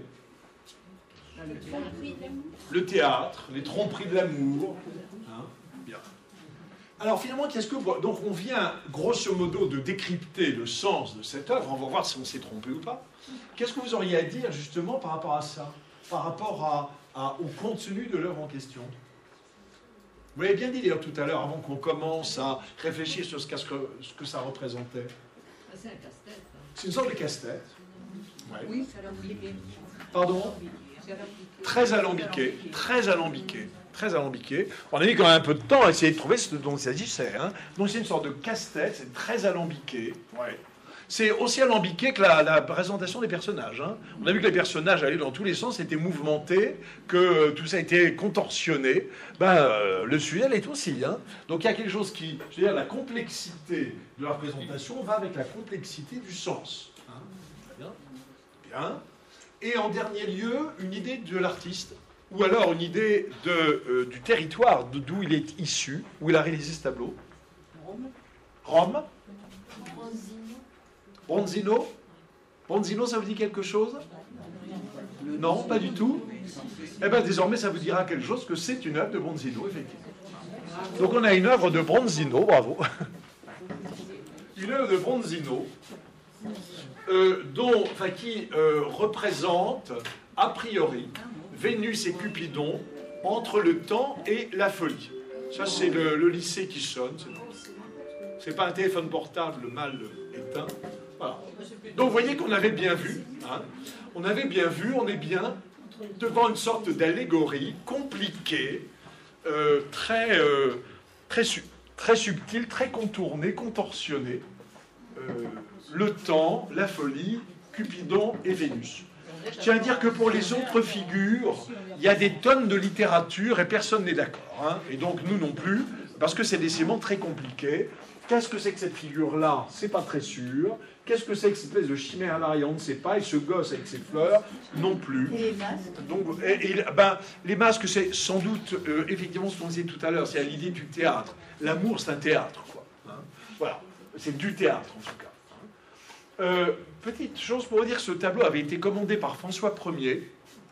Tromperie d'amour. Le théâtre, les tromperies de l'amour. Hein. Bien. Alors finalement, qu'est-ce que... Donc on vient, grosso modo, de décrypter le sens de cette œuvre. On va voir si on s'est trompé ou pas. Qu'est-ce que vous auriez à dire, justement, par rapport à ça? Par rapport à, à, au contenu de l'œuvre en question? Vous l'avez bien dit, d'ailleurs, tout à l'heure, avant qu'on commence à réfléchir sur ce que, ce que ça représentait. C'est un casse-tête. hein. C'est une sorte de casse-tête. Ouais. Oui, c'est alambiqué. Pardon? C'est alambiqué. Très alambiqué, très alambiqué, très alambiqué. On a mis quand même un peu de temps à essayer de trouver ce dont il s'agissait. Hein. Donc c'est une sorte de casse-tête, c'est très alambiqué. Ouais. C'est aussi alambiqué que la, la présentation des personnages. Hein. On a vu que les personnages allaient dans tous les sens, étaient mouvementés, que tout ça a été contorsionné. Ben, euh, le sujet l'est aussi. Hein. Donc il y a quelque chose qui, je veux dire, la complexité de la représentation va avec la complexité du sens. Hein. Bien. Bien. Et en dernier lieu, une idée de l'artiste, ou alors une idée de, euh, du territoire d'où il est issu, où il a réalisé ce tableau. Rome. Rome. Bronzino. Bronzino. Bronzino, ça vous dit quelque chose? Non, pas du tout. Eh bien, désormais, ça vous dira quelque chose que c'est une œuvre de Bronzino, effectivement. Donc, on a une œuvre de Bronzino, bravo. Une œuvre de Bronzino. Euh, dont, enfin, qui euh, représente, a priori, Vénus et Cupidon entre le temps et la folie. Ça, c'est le, le lycée qui sonne. C'est pas un téléphone portable mal éteint. Voilà. Donc, vous voyez qu'on avait bien vu. Hein, on avait bien vu, on est bien devant une sorte d'allégorie compliquée, euh, très, euh, très, su très subtile, très contournée, contorsionnée. Euh, le temps, la folie, Cupidon et Vénus. Je tiens à dire que pour les autres figures, il y a des tonnes de littérature et personne n'est d'accord. Hein, et donc nous non plus, parce que c'est décidément très compliqué. Qu'est-ce que c'est que cette figure-là? C'est pas très sûr. Qu'est-ce que c'est que cette espèce de chimère-là? On ne sait pas. Et ce gosse avec ses fleurs, non plus. Et les masques. Donc, et, et, ben, les masques, c'est sans doute, euh, effectivement, ce qu'on disait tout à l'heure, c'est l'idée du théâtre. L'amour, c'est un théâtre, quoi. Hein, voilà. C'est du théâtre, en tout cas. Euh, petite chose pour vous dire que ce tableau avait été commandé par François Ier,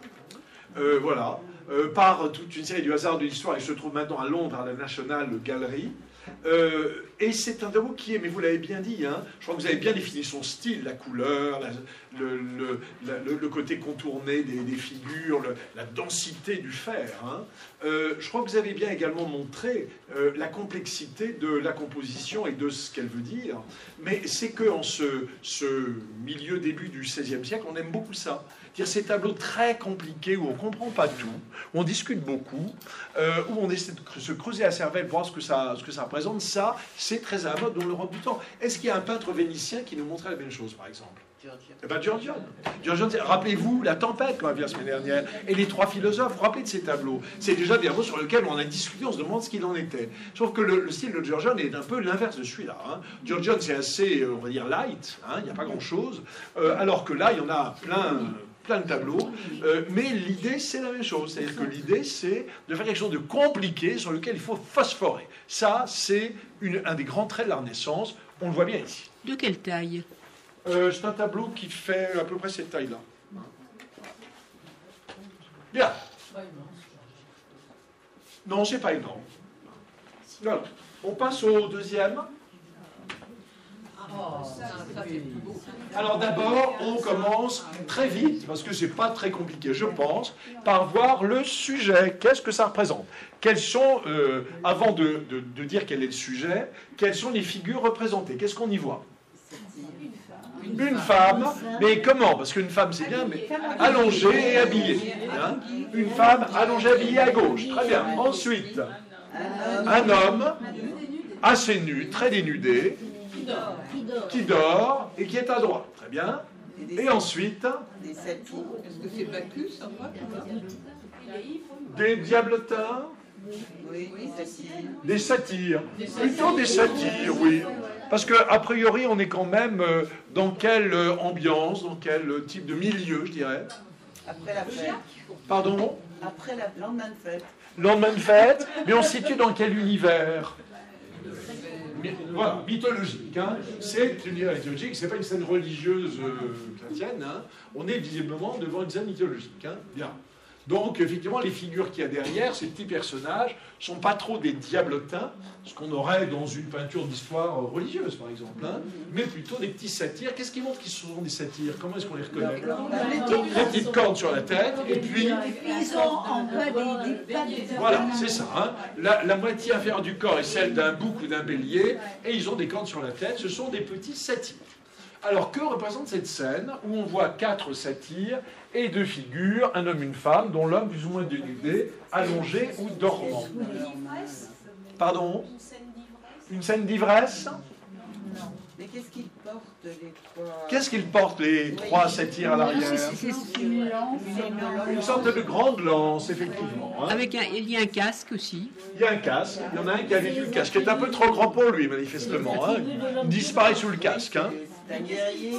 euh, voilà, euh, par toute une série du hasard de l'histoire. Il se trouve maintenant à Londres, à la National Gallery. Euh, et c'est un tableau qui est, mais vous l'avez bien dit, hein, je crois que vous avez bien défini son style, la couleur, la, le, le, la, le, le côté contourné des, des figures, le, la densité du fer. Hein. Euh, je crois que vous avez bien également montré euh, la complexité de la composition et de ce qu'elle veut dire. Mais c'est qu'en ce, ce milieu, début du seizième siècle, on aime beaucoup ça. Dire ces tableaux très compliqués où on ne comprend pas tout, où on discute beaucoup, euh, où on essaie de se creuser la cervelle pour voir ce que ça, ce que ça représente, ça, c'est très à la mode dans l'Europe du temps. Est-ce qu'il y a un peintre vénitien qui nous montrait la même chose, par exemple? Eh ben, Giorgione. Giorgione, rappelez-vous la tempête qu'on a vue la semaine dernière, et les trois philosophes, vous vous rappelez de ces tableaux? C'est déjà des tableaux sur lesquels on a discuté, on se demande ce qu'il en était. Sauf que le, le style de Giorgione est un peu l'inverse de celui-là. Hein. Giorgione, c'est assez, on va dire, light, hein, il n'y a pas grand-chose, euh, alors que là, il y en a plein... plein de tableaux, euh, mais l'idée c'est la même chose, c'est-à-dire que l'idée c'est de faire quelque chose de compliqué sur lequel il faut phosphorer. Ça c'est un des grands traits de la Renaissance, on le voit bien ici. De quelle taille? euh, C'est un tableau qui fait à peu près cette taille-là. Bien. Non, c'est pas énorme. Voilà. On passe au deuxième. Alors d'abord, on commence très vite, parce que c'est pas très compliqué, je pense, par voir le sujet. Qu'est-ce que ça représente? Quels sont, euh, avant de, de, de dire quel est le sujet, quelles sont les figures représentées? Qu'est-ce qu'on y voit? Une femme, mais comment? Parce qu'une femme c'est bien, mais allongée et habillée. Hein? Une femme allongée et habillée à gauche. Très bien. Ensuite, un homme assez nu, très dénudé, qui dort et qui est à droite. Très bien. Et ensuite, Des satires. Est-ce que c'est Bacchus en fait? des diablotins, Oui, des satires. des satyres. Plutôt des satyres, oui. Parce qu'a priori, on est quand même euh, dans quelle euh, ambiance, dans quel euh, type de milieu, je dirais. Après la fête. Pardon? Après la lendemain de fête. Lendemain de fête, mais on se situe dans quel univers? My- Voilà, mythologique. Hein. C'est une univers mythologique, c'est pas une scène religieuse euh, chrétienne. Hein. On est visiblement devant une scène mythologique. Hein. Bien. Donc, effectivement, les figures qu'il y a derrière, ces petits personnages, ne sont pas trop des diablotins, ce qu'on aurait dans une peinture d'histoire religieuse, par exemple, hein, mais plutôt des petits satyres. Qu'est-ce qui montre qu'ils sont des satyres? Comment est-ce qu'on les reconnaît? Les petites cornes sur la tête, et puis... Ils ont en bas des, des pattes. Voilà, c'est ça. Hein. La, la moitié inférieure du corps est celle d'un bouc ou d'un bélier, et ils ont des cornes sur la tête. Ce sont des petits satyres. Alors, que représente cette scène où on voit quatre satyres et deux figures, un homme, une femme, dont l'homme plus ou moins dénudé, allongé ou dormant? Pardon? Une scène d'ivresse? Mais qu'est-ce qu'ils portent les trois? Qu'est-ce qu'ils portent, les trois satyres à l'arrière? Une sorte de grande lance, effectivement. Hein. Avec un, il y a un casque aussi. Il y a un casque, il y en a un qui a vécu le casque, qui est un peu trop grand pour lui, manifestement. Hein. Il disparaît sous le casque. Hein. C'est un guerrier.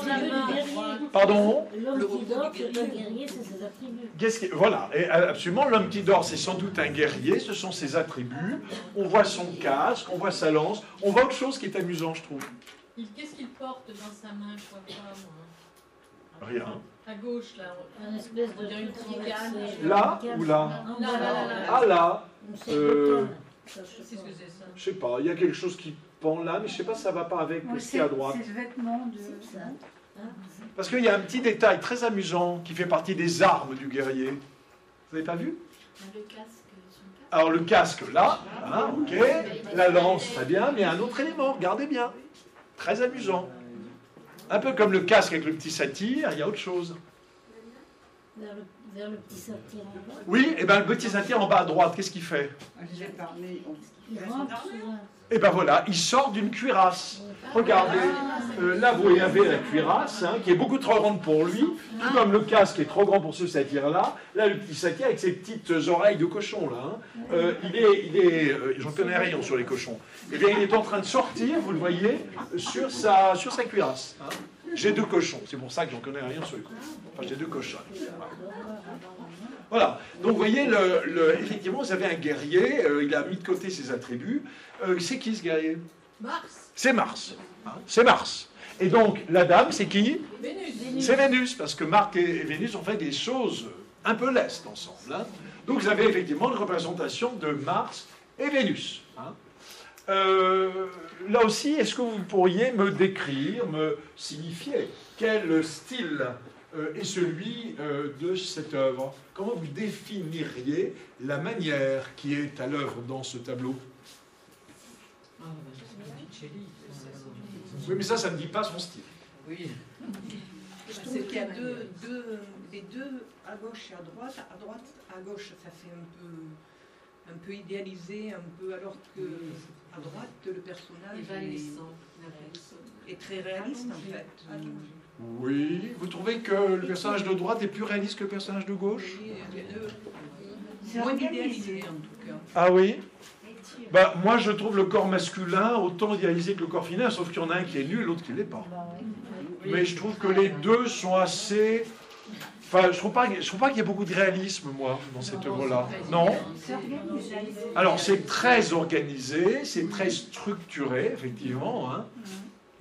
Pardon? L'homme qui dort, c'est un guerrier, c'est ses attributs. Qu'est-ce qui... Voilà, et absolument, l'homme qui dort, c'est sans doute un guerrier, ce sont ses attributs. On voit son casque, on voit sa lance, on voit autre chose qui est amusant, je trouve. Il- Qu'est-ce qu'il porte dans sa main, je vois pas, moi. Rien. À gauche, là. Un espèce de On dirait une truc tricane. traversé. Là ou là? Là, là, là, là. Ah là, euh, Qu'est-ce que c'est ça? je sais pas, il y a quelque chose qui pend là, mais je sais pas si ça va pas avec ce qui est à droite. C'est le vêtement de... C'est ça. Parce qu'il y a un petit détail très amusant qui fait partie des armes du guerrier. Vous n'avez pas vu? Le casque, son casque. Alors le casque là, hein, ok, la lance très bien, mais il y a un autre élément, regardez bien, très amusant. Un peu comme le casque avec le petit satyre, il y a autre chose. Vers le, vers le petit satyre en bas. Oui, et bien le petit satyre en bas à droite, qu'est-ce qu'il fait? Je sais pas, mais on- Il rentre sous un... Et ben voilà, il sort d'une cuirasse. Regardez, euh, là vous avez la cuirasse, hein, qui est beaucoup trop grande pour lui, tout comme le casque est trop grand pour ce satyre-là. Là, le petit satyre avec ses petites oreilles de cochon, là, hein, euh, il est, il est, euh, j'en connais rien sur les cochons. Eh bien, il est en train de sortir, vous le voyez, sur sa, sur sa cuirasse. Hein. J'ai deux cochons, c'est pour ça que j'en connais rien sur les cochons. Enfin, j'ai deux cochons. Voilà. Donc, vous voyez, le, le, effectivement, vous avez un guerrier, euh, il a mis de côté ses attributs. Euh, c'est qui ce guerrier? Mars. C'est Mars. Hein, c'est Mars. Et donc, la dame, c'est qui? Vénus. C'est Vénus, parce que Mars et, et Vénus ont fait des choses un peu lestes ensemble. Hein. Donc, vous avez effectivement une représentation de Mars et Vénus. Hein. Euh, là aussi, est-ce que vous pourriez me décrire, me signifier quel style euh, est celui euh, de cette œuvre? Comment vous définiriez la manière qui est à l'œuvre dans ce tableau? Oui, mais ça, ça ne dit pas son style. Oui. Je trouve qu'il y a deux, deux, les deux à gauche et à droite. À droite, à gauche, ça fait un peu, un peu idéalisé, un peu, alors que à droite, le personnage est, est très réaliste en fait. Oui, vous trouvez que le personnage de droite est plus réaliste que le personnage de gauche? Oui, les deux, moins idéalisé en tout cas. Ah oui? Bah, moi, je trouve le corps masculin autant idéalisé que le corps féminin, sauf qu'il y en a un qui est nul et l'autre qui ne l'est pas. Mais je trouve que les deux sont assez... Enfin, je ne trouve pas, je trouve pas qu'il y ait beaucoup de réalisme, moi, dans cette œuvre-là. Non? Alors, c'est très organisé, c'est très structuré, effectivement. Hein.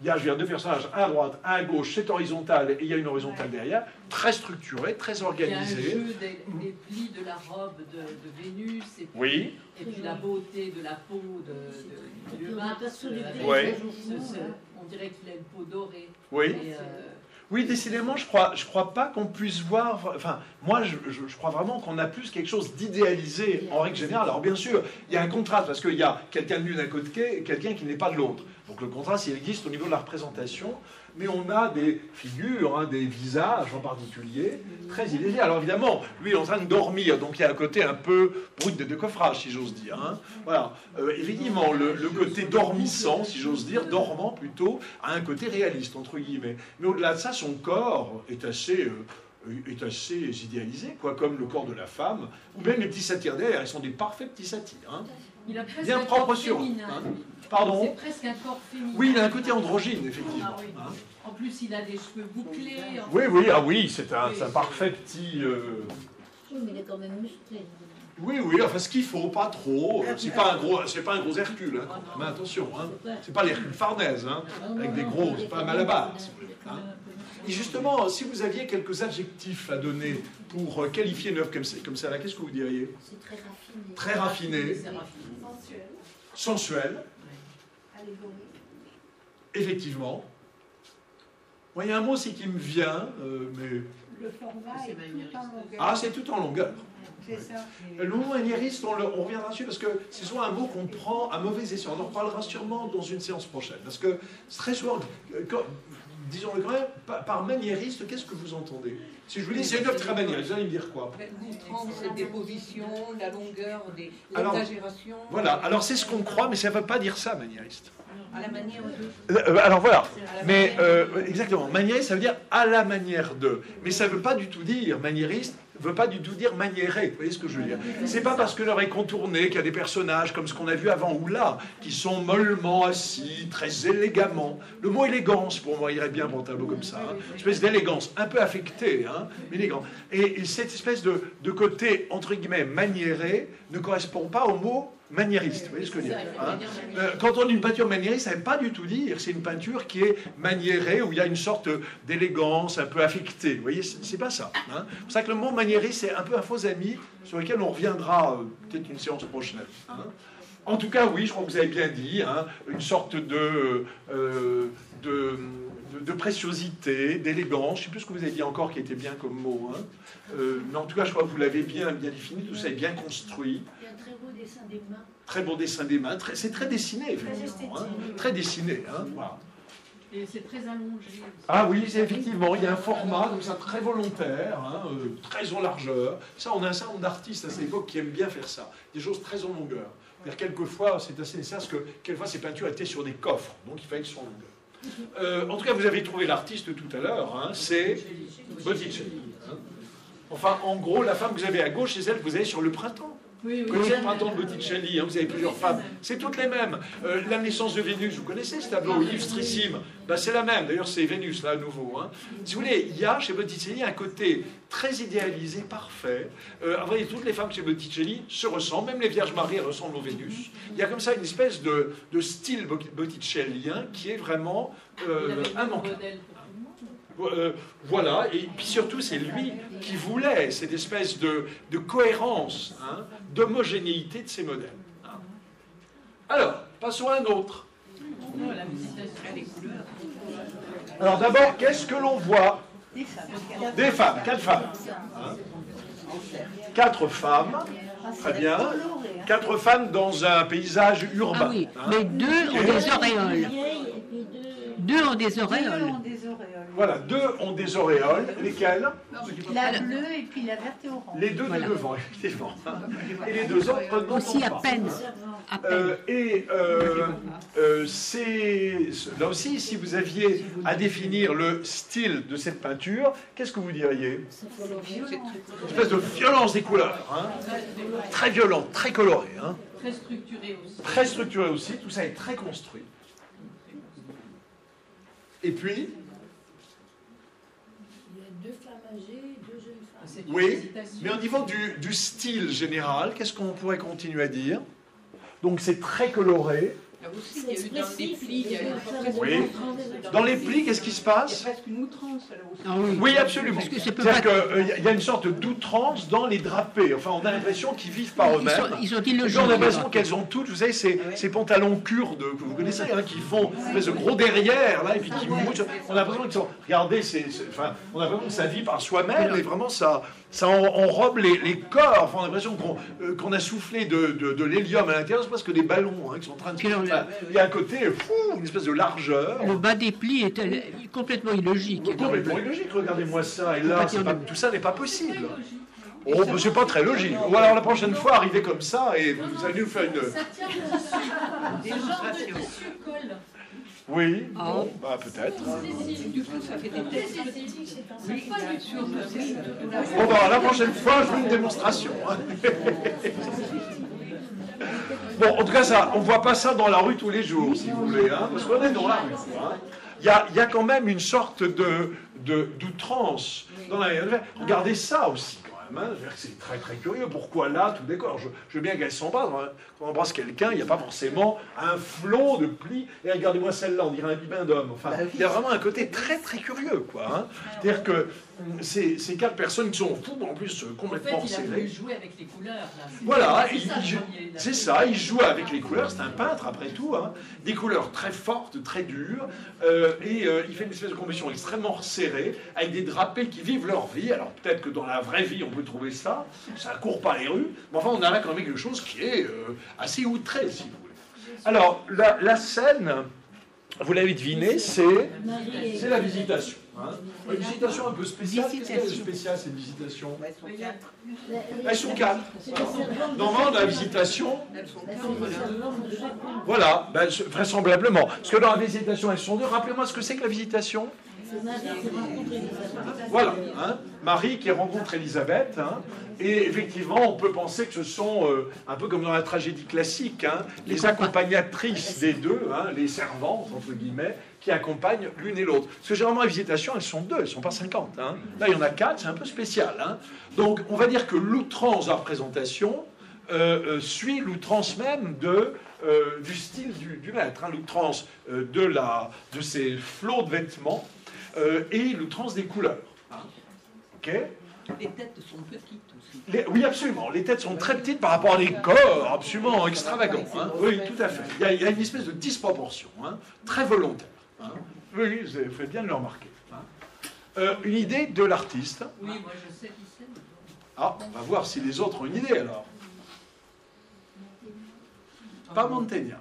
Il y a, je veux dire, deux personnages, un à droite, un à gauche, c'est horizontal et il y a une horizontale derrière, très structuré, très organisé. Il y a un jeu des, des plis de la robe de, de Vénus, et puis, Oui. et puis la beauté de la peau de, de, de, de Mars. euh, Oui. avec ce- ce- on dirait qu'il a une peau dorée. Oui. Et, euh, Oui, décidément, je crois, je crois pas qu'on puisse voir. Enfin, moi, je, je, je crois vraiment qu'on a plus quelque chose d'idéalisé en règle générale. Alors, bien sûr, il y a un contraste parce qu'il y a quelqu'un de nu d'un côté et quelqu'un qui n'est pas de l'autre. Donc, le contraste, il existe au niveau de la représentation. Mais on a des figures, hein, des visages en particulier, très idéalisés. Alors, évidemment, lui, il est en train de dormir. Donc, il y a un côté un peu brut de décoffrage, si j'ose dire. Hein. Voilà. Euh, effectivement, le, le côté dormissant, si j'ose dire, dormant plutôt, a un côté réaliste, entre guillemets. Mais au-delà de ça, son corps est assez, euh, est assez idéalisé, quoi, comme le corps de la femme, ou même les petits satyres derrière, ils sont des parfaits petits satyres. Hein. il a presque Bien un propre corps sur eux, féminin. hein. lui. Pardon? C'est presque un corps féminin. Oui, il a un côté androgyne, effectivement. Ah oui. Hein. En plus, il a des cheveux bouclés. en Oui, fait. oui, ah oui, c'est un, c'est un parfait petit... euh, Oui, mais il est quand même musclé. Oui, oui, enfin ce qu'il faut, pas trop. C'est pas un gros, c'est pas un gros Hercule, hein. Mais attention, hein. C'est pas l'Hercule Farnèse, hein, avec des gros, c'est pas un Malabar. Si vous voulez, hein. Et justement, si vous aviez quelques adjectifs à donner pour qualifier une œuvre comme, comme ça, là, qu'est-ce que vous diriez? C'est très raffiné. Très raffiné, C'est raffiné. Sensuel. sensuel, Allégorique. effectivement. Moi, il y a un mot aussi qui me vient, euh, mais... Le format C'est est tout maniériste. en longueur. Ah, c'est tout en longueur. C'est ça. Le mot maniériste, on, le- on reviendra dessus parce que c'est souvent un mot qu'on prend à mauvais escient. On en reparlera sûrement dans une séance prochaine. Parce que c'est très souvent, euh, quand- disons-le quand même, par, par maniériste, qu'est-ce que vous entendez? Si je vous dis c'est une œuvre très maniériste, vous allez me dire quoi? L'outrance des positions, la longueur des Alors, l'exagération. Voilà, alors c'est ce qu'on croit, mais ça ne veut pas dire ça, maniériste. À la manière de. Euh, euh, alors voilà, À la mais manière euh, exactement, maniériste, ça veut dire à la manière de. Mais ça ne veut pas du tout dire, maniériste, ne veut pas du tout dire maniéré. Vous voyez ce que je veux dire? C'est pas parce que l'heure est contournée qu'il y a des personnages comme ce qu'on a vu avant ou là, qui sont mollement assis, très élégamment. Le mot élégance, pour moi, irait bien pour un tableau comme ça. Hein. Une espèce d'élégance, un peu affectée, hein, mais élégant. Et, et cette espèce de, de côté, entre guillemets, maniéré, ne correspond pas au mot maniériste. Vous voyez ce que je veux dire, hein? Euh, Quand on dit une peinture maniériste, ça ne veut pas du tout dire. C'est une peinture qui est maniérée, où il y a une sorte d'élégance un peu affectée. Vous voyez, c'est pas ça. Hein. C'est pour ça que le mot maniériste, c'est un peu un faux ami sur lequel on reviendra euh, peut-être une séance prochaine. Hein. En tout cas, oui, je crois que vous avez bien dit, hein, une sorte de, euh, de, de, de préciosité, d'élégance. Je ne sais plus ce que vous avez dit encore qui était bien comme mot. Hein. Euh, mais en tout cas, je crois que vous l'avez bien, bien défini, tout ça est bien construit. Il y a un très beau dessin des mains. Très beau dessin des mains, très- c'est très dessiné, effectivement. Hein. Très dessiné. Hein, voilà. Et c'est très allongé. aussi. Ah oui, c'est effectivement, il y a un format comme ça très volontaire, hein, euh, très en largeur. Ça, on a un certain nombre d'artistes à cette époque qui aiment bien faire ça, des choses très en longueur. C'est-à-dire, quelquefois, c'est assez nécessaire parce que quelquefois ces peintures étaient sur des coffres, donc il fallait qu'elles soient en longueur. Euh, en tout cas, vous avez trouvé l'artiste tout à l'heure, hein, c'est Botticelli. Hein. Enfin, en gros, la femme que vous avez à gauche, c'est celle que vous avez sur le printemps. Oui, oui. Vous connaissez le printemps de Botticelli, hein, vous avez plusieurs femmes, c'est toutes les mêmes. Euh, la naissance de Vénus, vous connaissez ce tableau, illustrissime, ben, c'est la même, d'ailleurs c'est Vénus là à nouveau. Hein. Si vous voulez, il y a chez Botticelli un côté très idéalisé, parfait. Euh, en vrai, toutes les femmes chez Botticelli se ressemblent, même les Vierges Marie ressemblent aux Vénus. Il y a comme ça une espèce de, de style botticellien qui est vraiment euh, Il avait le immanquable. modèle pour tout le monde. Euh, voilà, et puis surtout c'est lui qui voulait cette espèce de, de cohérence, hein, d'homogénéité de ces modèles. Hein. Alors, passons à un autre. Oh, la visitation. Les couleurs. Alors d'abord, qu'est-ce que l'on voit? Des femmes. Des femmes, quatre femmes. Hein. Quatre femmes, très bien. Quatre femmes dans un paysage urbain. Ah oui, hein. mais deux ont des auréoles. Vieille et puis deux. Deux ont des Deux auréoles. ont des auréoles. Voilà, deux ont des auréoles. Lesquelles? La bleue et puis la verte et orange. Les deux Voilà. de devant, effectivement. Et les deux autres n'en Aussi ont à pas. peine. À peine. Euh, et euh, euh, c'est là aussi, si vous aviez à définir le style de cette peinture, qu'est-ce que vous diriez? Une espèce de violence des couleurs, hein, très violente, très colorée, hein, Très structuré aussi. très structurée aussi, tout ça est très construit. Et puis, Il y a deux femmes âgées, deux jeunes femmes. C'est une oui, hésitation. mais au niveau du, du style général, qu'est-ce qu'on pourrait continuer à dire? Donc c'est très coloré, Là aussi, il y a eu dans les plis, il y a eu presque Oui. une outrance. Dans les plis, qu'est-ce qui se Il y a passe? presque une outrance là aussi. Ah oui. Oui, absolument. Parce que ça peut C'est-à-dire pas- qu'il y a une sorte d'outrance dans les drapés. Enfin, on a l'impression qu'ils vivent par Ils eux-mêmes. sont, ils sont Et puis, illogiques. on a l'impression qu'elles ont toutes, vous savez, ces, ces pantalons kurdes que vous connaissez, hein, qui font une espèce de gros derrière, là, et puis qui mouchent. On a l'impression qu'ils sont. Regardez, c'est, c'est- enfin, on a l'impression que ça vit par soi-même, et vraiment, ça, ça en- enrobe les, les corps. Enfin, on a l'impression qu'on, euh, qu'on a soufflé de, de, de l'hélium à l'intérieur, c'est presque des ballons hein, qui sont en train de. Puis alors, Enfin, il y a un côté, fou, une espèce de largeur. Le bas des plis est euh, complètement illogique. Complètement illogique, regardez-moi ça, et là, pas c'est dire pas- le- tout ça n'est pas possible. Oh, bah, c'est pas très logique. Ou alors la prochaine fois, arrivez comme ça et vous allez nous faire une. Ça tient dessus. Ce genre de tissu colle. Oui, Ah. bon, bah peut-être. Du coup, ça fait des tests. Oui, bien sûr. Bon, bah la prochaine fois, je veux une démonstration. Bon, en tout cas, ça, on voit pas ça dans la rue tous les jours, si vous voulez, hein, parce qu'on est dans la rue. Hein. Il y a, il y a quand même une sorte de, de, d'outrance dans la. Regardez ça aussi. Hein, c'est très très curieux. Pourquoi là, tout décor? Je, je veux bien qu'elle s'embrasse. Hein. Quand on embrasse quelqu'un, il n'y a pas forcément un flot de plis. Et regardez-moi celle-là, on dirait un bibin d'homme. Enfin, il y a vraiment un côté très très curieux, quoi. Hein. C'est-à-dire que ces, ces quatre personnes qui sont fous, en plus En complètement fait, il a serrées. voulu jouer avec les couleurs. Là. C'est- Voilà, c'est il- ça, il- le premier, là. c'est ça, il joue avec les couleurs, c'est un peintre après tout, hein. Des couleurs très fortes, très dures, euh, et euh, il fait une espèce de composition extrêmement serrée, avec des drapés qui vivent leur vie. Alors peut-être que dans la vraie vie on peut trouver ça, ça ne court pas les rues, mais enfin on a là quand même quelque chose qui est euh, assez outré, si vous voulez. Alors la, la scène, vous l'avez deviné, c'est c'est la visitation. Hein. Une visitation un peu spéciale. Qu'est-ce qu'elle est spéciale cette visitation? Ouais, ils sont quatre. Elles sont quatre. Normalement, dans la visitation, Elles sont quatre, voilà. voilà, ben, je- vraisemblablement. Parce que dans la visitation, elles sont deux. Rappelez-moi ce que c'est que la visitation. Voilà, hein, Marie qui rencontre Élisabeth, hein, et effectivement, on peut penser que ce sont, euh, un peu comme dans la tragédie classique, hein, les accompagnatrices des deux, hein, les servantes, entre guillemets, qui accompagnent l'une et l'autre. Parce que généralement, la visitation, elles sont deux, elles ne sont pas cinquante. Hein. Là, il y en a quatre, c'est un peu spécial. Hein. Donc, on va dire que l'outrance de la représentation euh, euh, suit l'outrance même de, euh, du style du, du maître, hein, l'outrance euh, de, la, de ces flots de vêtements, Euh, et l'outrance des couleurs. Hein. Ok? Les têtes sont petites aussi. Les- oui, absolument. Les têtes sont très petites par rapport à des corps absolument extravagants. Hein. Oui, tout à fait. Il y, a, il y a une espèce de disproportion, hein, très volontaire. Hein. Oui, vous avez- vous faites bien de le remarquer. Hein. Euh, une idée de l'artiste. Oui, moi je sais qui c'est. Ah, on va voir si les autres ont une idée alors. Pas Mantegna.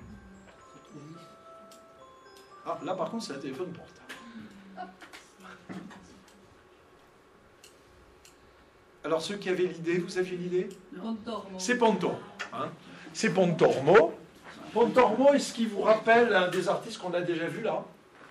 Ah, là par contre, c'est un téléphone portable. Alors, ceux qui avaient l'idée, vous aviez l'idée? Pontormo. C'est Pontormo. Hein. C'est Pontormo. Pontormo, est-ce qu'il vous rappelle un des artistes qu'on a déjà vu là?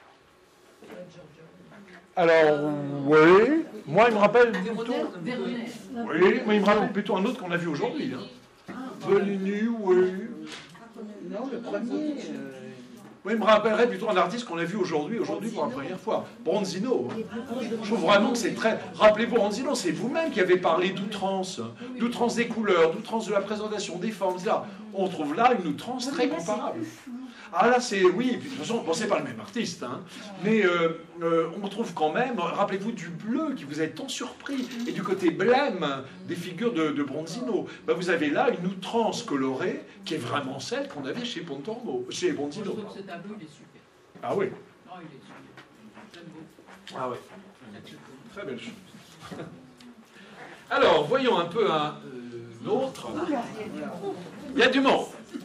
Alors, oui. Moi, il me rappelle plutôt... Véronèse. Oui, mais il me rappelle plutôt un autre qu'on a vu aujourd'hui. Hein. Bellini, oui. Non, le premier. euh, Oui, il me rappellerait plutôt un artiste qu'on a vu aujourd'hui, aujourd'hui pour la première fois. Bronzino. Je trouve vraiment que c'est très... Rappelez-vous, Bronzino, c'est vous-même qui avez parlé d'outrance, d'outrance des couleurs, d'outrance de la présentation, des formes, et cetera. On trouve là une outrance très comparable. Ah là, c'est... Oui, et puis de toute façon, bon, c'est pas le même artiste, hein, mais euh, euh, on trouve quand même, rappelez-vous du bleu qui vous a tant surpris, et du côté blême des figures de, de Bronzino. Ben, vous avez là une outrance colorée qui est vraiment celle qu'on avait chez Pontormo, chez Je Bronzino. trouve que ce tableau il est super. Ah oui. Non, il est super. J'aime beaucoup. Ah oui. Très belle chose. Alors, voyons un peu un euh, autre. Il y a du monde.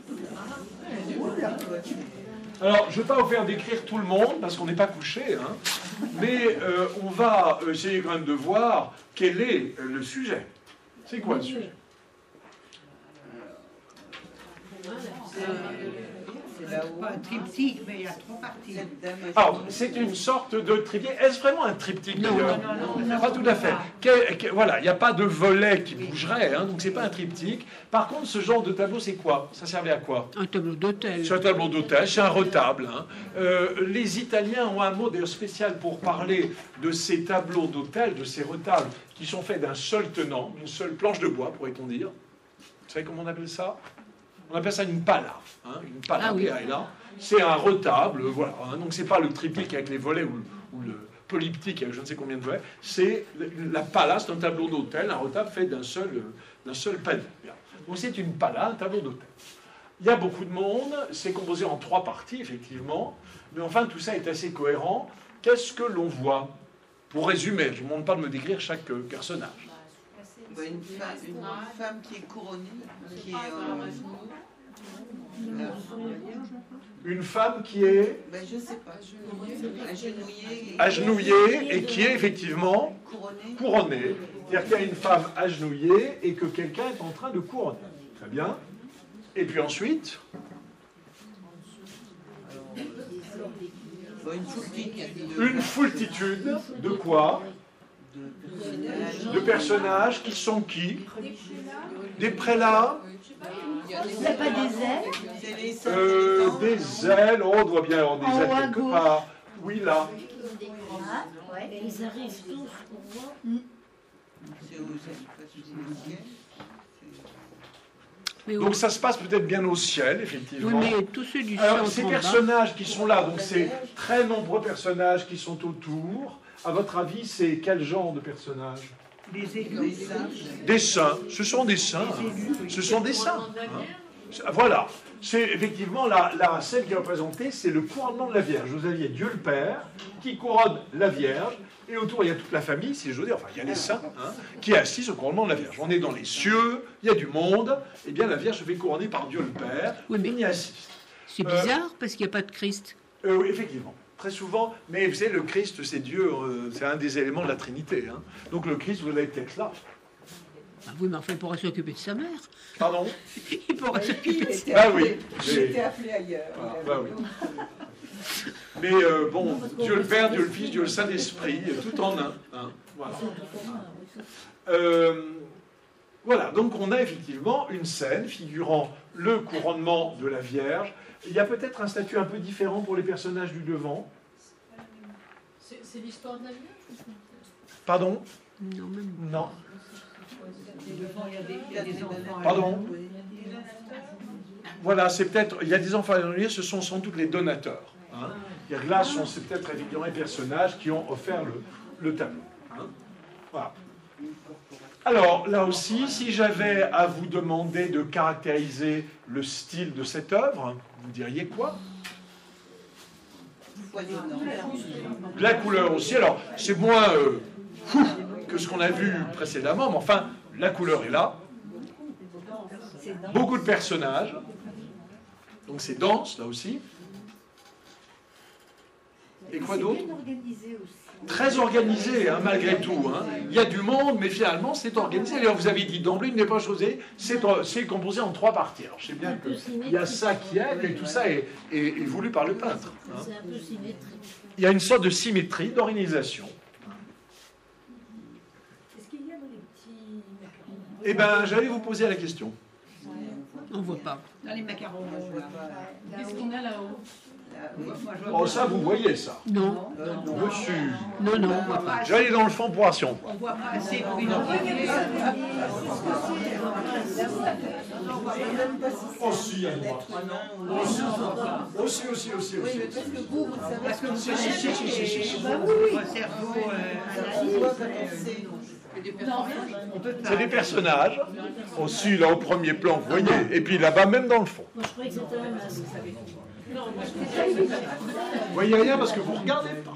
Alors, je ne vais pas vous faire décrire tout le monde, parce qu'on n'est pas couché, hein, mais euh, on va essayer quand même de voir quel est le sujet. C'est quoi le sujet? C'est là-haut. Pas un triptyque, mais il y a trois parties. Cette dame. Alors, c'est une sorte de triptyque. Est-ce vraiment un triptyque Non, d'ailleurs? non, non, non. Pas tout à fait. Que- que- voilà, il n'y a pas de volet qui bougerait, hein, donc c'est pas un triptyque. Par contre, ce genre de tableau, c'est quoi? Ça servait à quoi? Un tableau d'hôtel. C'est un tableau d'hôtel, c'est un retable. Hein. Euh, les Italiens ont un mot d'ailleurs spécial pour parler de ces tableaux d'hôtel, de ces retables, qui sont faits d'un seul tenant, d'une seule planche de bois, pourrait-on dire. Vous savez comment on appelle ça? On appelle ça une pala. Hein, une pala, Ah oui. là. C'est un retable, voilà. Hein, donc c'est pas le triptyque avec les volets ou, ou le polyptyque avec je ne sais combien de volets. C'est la pala, c'est un tableau d'hôtel, un retable fait d'un seul, d'un seul palier. Donc c'est une pala, un tableau d'hôtel. Il y a beaucoup de monde, c'est composé en trois parties, effectivement, mais enfin tout ça est assez cohérent. Qu'est-ce que l'on voit? Pour résumer, je ne vous demande pas de me décrire chaque euh, personnage. Bah, une, femme, une femme qui est couronnée, qui est euh, Une femme qui est ben, je sais pas, agenouillée, agenouillée et qui est effectivement couronnée. couronnée. C'est-à-dire qu'il y a une femme agenouillée et que quelqu'un est en train de couronner. Très bien. Et puis ensuite, Bon, une foultitude. une foultitude de quoi? De personnages qui sont qui? Des prélats, Il n'y a pas des ailes? C'est les euh, saints des ailes, oh, on doit bien avoir des En ailes haut à quelque gauche. part. Oui, là. Ah, ouais. Ils arrivent tous pour voir. C'est où ça? Je sais pas si c'est le ciel. Mais Donc ça se passe peut-être bien au ciel, oui, effectivement. mais tous ceux du Alors, centre ces en bas, personnages qui sont là, donc ces très nombreux personnages qui sont autour, à votre avis, c'est quel genre de personnages? Les saints. Des saints. Ce sont des saints. hein. Ce sont des saints. hein. Voilà. C'est effectivement la, la scène qui est représentée, c'est le couronnement de la Vierge. Vous aviez Dieu le Père qui couronne la Vierge, et autour il y a toute la famille, si je veux dire, enfin il y a les saints, hein, qui assistent au couronnement de la Vierge. On est dans les cieux, il y a du monde, et bien la Vierge se fait couronner par Dieu le Père, Oui, mais- on y assiste. c'est bizarre parce qu'il n'y a pas de Christ. Euh, oui, effectivement, très souvent, mais vous savez, le Christ, c'est Dieu, euh, c'est un des éléments de la Trinité. hein. Donc le Christ, vous allez peut-être là. Ah oui, mais enfin, il pourrait s'occuper de sa mère. Pardon? Il pourrait s'occuper de sa était Ah appelé- oui, Il mais- était appelé ailleurs. Ah, Il bah avait oui. d'autres- Mais euh, bon, Dieu le Père, Dieu le Fils, Dieu le Saint-Esprit, euh, tout en un. hein, voilà. Euh, voilà, donc on a effectivement une scène figurant le couronnement de la Vierge. Il y a peut-être un statut un peu différent pour les personnages du devant. C'est c'est l'histoire de la Vierge? Pardon? Non, même. Non. Devant, il y a des, il y a des enfants. Pardon? Voilà, c'est peut-être. Il y a des enfants agenouillés, ce sont sans doute les donateurs. Hein. Il y a là, sont- c'est peut-être évidemment les personnages qui ont offert le, le tableau. hein. Voilà. Alors, là aussi, si j'avais à vous demander de caractériser le style de cette œuvre, vous diriez quoi? Foisonnant. La couleur aussi. Alors, c'est moins euh, fou que ce qu'on a vu précédemment, mais enfin, la couleur est là. Beaucoup de personnages. Donc c'est dense, là aussi. Et quoi d'autre? C'est bien organisé aussi. Très organisé, hein, malgré tout. hein. Il y a du monde, mais finalement, c'est organisé. D'ailleurs, vous avez dit d'emblée, il n'est pas choisi. C'est c'est composé en trois parties. Alors, je sais bien qu'il y a ça qui est, et tout ça est, est- est voulu par le peintre. hein. C'est un peu symétrique. Il y a une sorte de symétrie, d'organisation. Est-ce qu'il y a dans les petits macarons? Eh bien, j'allais vous poser la question. On ne voit pas. Dans les macarons, Moi, je vois pas. Qu'est-ce qu'on a là-haut? Ah, oui. moi, je vois Oh, ça, vous voyez ça. Non, Euh, non. Monsieur. non, non, on voit pas. J'allais dans le fond pour voir si on voit. on voit pas assez pour identifier. Aussi, à droite. Aussi, aussi, aussi, Oui, aussi. mais parce que vous, vous savez Parce que vous Si, si, si, si, si, si, si. votre cerveau, euh, ça se voit comment c'est. des personnages, on peut pas. C'est des personnages. Aussi, là, au premier plan, vous voyez. Et puis là-bas, même dans le fond. Moi, je croyais que c'était un masque. Vous voyez rien parce que vous regardez pas.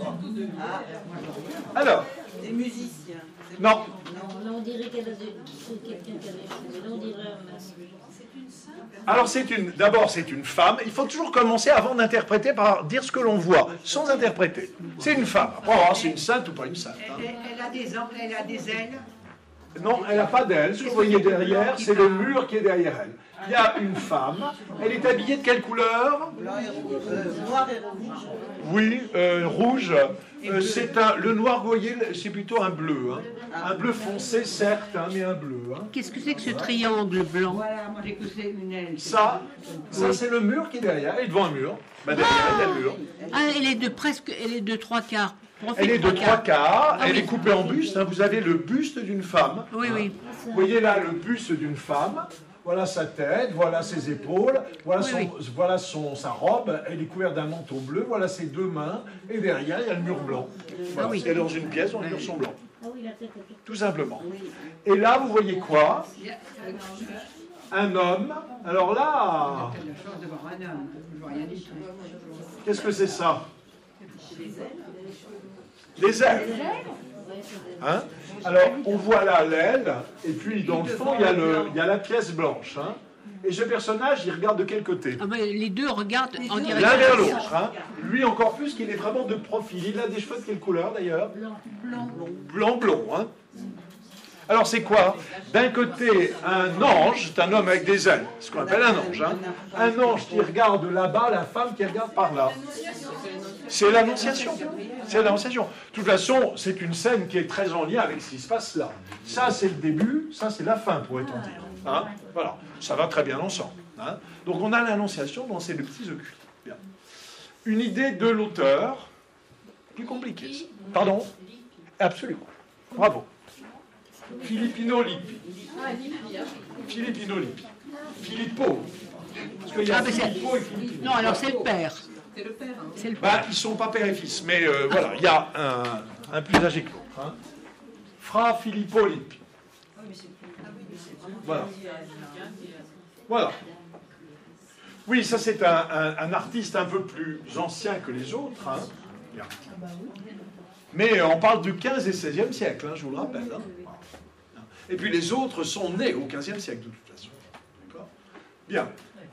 Alors, Des musiciens. C'est non. Là, on dirait qu'elle a des- c'est quelqu'un qui avait choisi. Là, on dirait un masque. Alors, c'est une. D'abord, c'est une femme. Il faut toujours commencer avant d'interpréter par dire ce que l'on voit, sans interpréter. C'est une femme. Après, on va voir si c'est une sainte ou pas une sainte. hein. Elle, elle a des, en- elle a des ailes. Non, elle n'a pas d'aile. Ce que vous voyez derrière, c'est le mur qui est derrière elle. Il y a une femme. Elle est habillée de quelle couleur? blanc et rouge. Euh, noir et rouge. Oui, euh, rouge. Euh, c'est un. Le noir, vous voyez, c'est plutôt un bleu. hein. Un bleu foncé, certes, hein, mais un bleu. hein. Qu'est-ce que c'est que ce triangle blanc? Voilà, moi j'ai poussé une aile. Ça, ça c'est le mur qui est derrière. Elle est devant un mur. Bah, derrière, il y a le mur. Ah, elle est de presque, elle est de trois quarts. Profil Elle est de trois trois quarts. Ah Elle oui. est coupée en buste. hein. Vous avez le buste d'une femme. Oui, oui. Vous voyez là le buste d'une femme. Voilà sa tête, voilà ses épaules, voilà, Oui, son, oui. voilà son, sa robe, elle est couverte d'un manteau bleu, voilà ses deux mains, et derrière, il y a le mur blanc. Voilà. Ah oui. Elle est dans une pièce dont les murs sont blancs, Ah oui, la tête est tout simplement. Et là, vous voyez quoi? Un homme. Alors là, qu'est-ce que c'est ça? Les ailes. Hein? Alors, on voit là l'aile, et puis dans le fond, il y a, le, il y a la pièce blanche. Hein? Et ce personnage, il regarde de quel côté? Ah ben, les deux regardent en direction. L'un vers l'autre. Hein? Lui, encore plus, qu'il est vraiment de profil. Il a des cheveux de quelle couleur, d'ailleurs? blanc. Blanc, blond. Hein? Alors, c'est quoi? D'un côté, un ange, c'est un homme avec des ailes, ce qu'on appelle un ange. Hein? Un ange qui regarde là-bas, la femme qui regarde par là. C'est l'Annonciation. C'est l'Annonciation. De toute façon, c'est une scène qui est très en lien avec ce qui se passe là. Ça, c'est le début, ça, c'est la fin, pourrait-on dire. Hein? Voilà, ça va très bien ensemble. Hein? Donc, on a l'Annonciation dans ces deux petits occultes. Bien. Une idée de l'auteur, plus compliquée. Pardon? Absolument. Bravo. Filippino Lippi. Filippino Lippi. Filippo. Parce qu'il y a Ah, mais c'est- Filippo et Filippino. Non, alors c'est le père. C'est le père. Hein. C'est le père. Bah, ils ne sont pas père et fils, mais euh, voilà, il y a un, un plus âgé que l'autre. Hein. Fra Filippo Lippi. Voilà. Voilà. Oui, ça c'est un, un, un artiste un peu plus ancien que les autres. Hein. Bien. Mais euh, on parle du quinze et seizième siècle, hein, je vous le rappelle. Hein. Et puis les autres sont nés au quinzième siècle, de toute façon. D'accord ? Bien.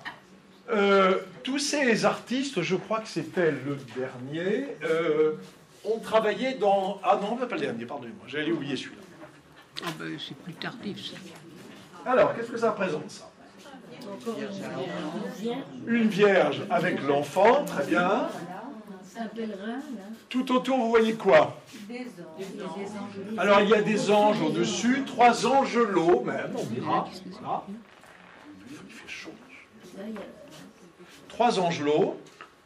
Euh, tous ces artistes, je crois que c'était le dernier, euh, ont travaillé dans... Ah non, pas le dernier, pardonnez-moi, j'allais oublier celui-là. Ah ben, c'est plus tardif, ça. Alors, qu'est-ce que ça représente, ça? Encore une vierge. Une vierge avec l'enfant, très bien. Un pèlerin, là. Tout autour, vous voyez quoi? Alors, il y a des anges au-dessus, trois angelots même, on dira. Voilà. Il fait chaud. Là, il y a, Trois angelots.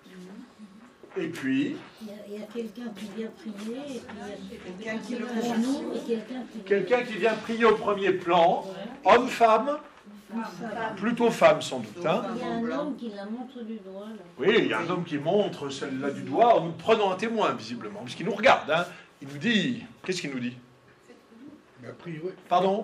Et puis, il y a- il y a quelqu'un qui vient prier, et puis il y a Quelqu'un qui le quelqu'un à genoux, et quelqu'un qui... quelqu'un qui vient prier au premier plan. Homme, femme? Plutôt femme, sans doute. Hein? Il y a un homme qui la montre du doigt, là. Oui, il y a un homme qui montre celle-là du doigt en nous prenant un témoin, visiblement, puisqu'il nous regarde. Hein. Il nous dit... Qu'est-ce qu'il nous dit? Pardon?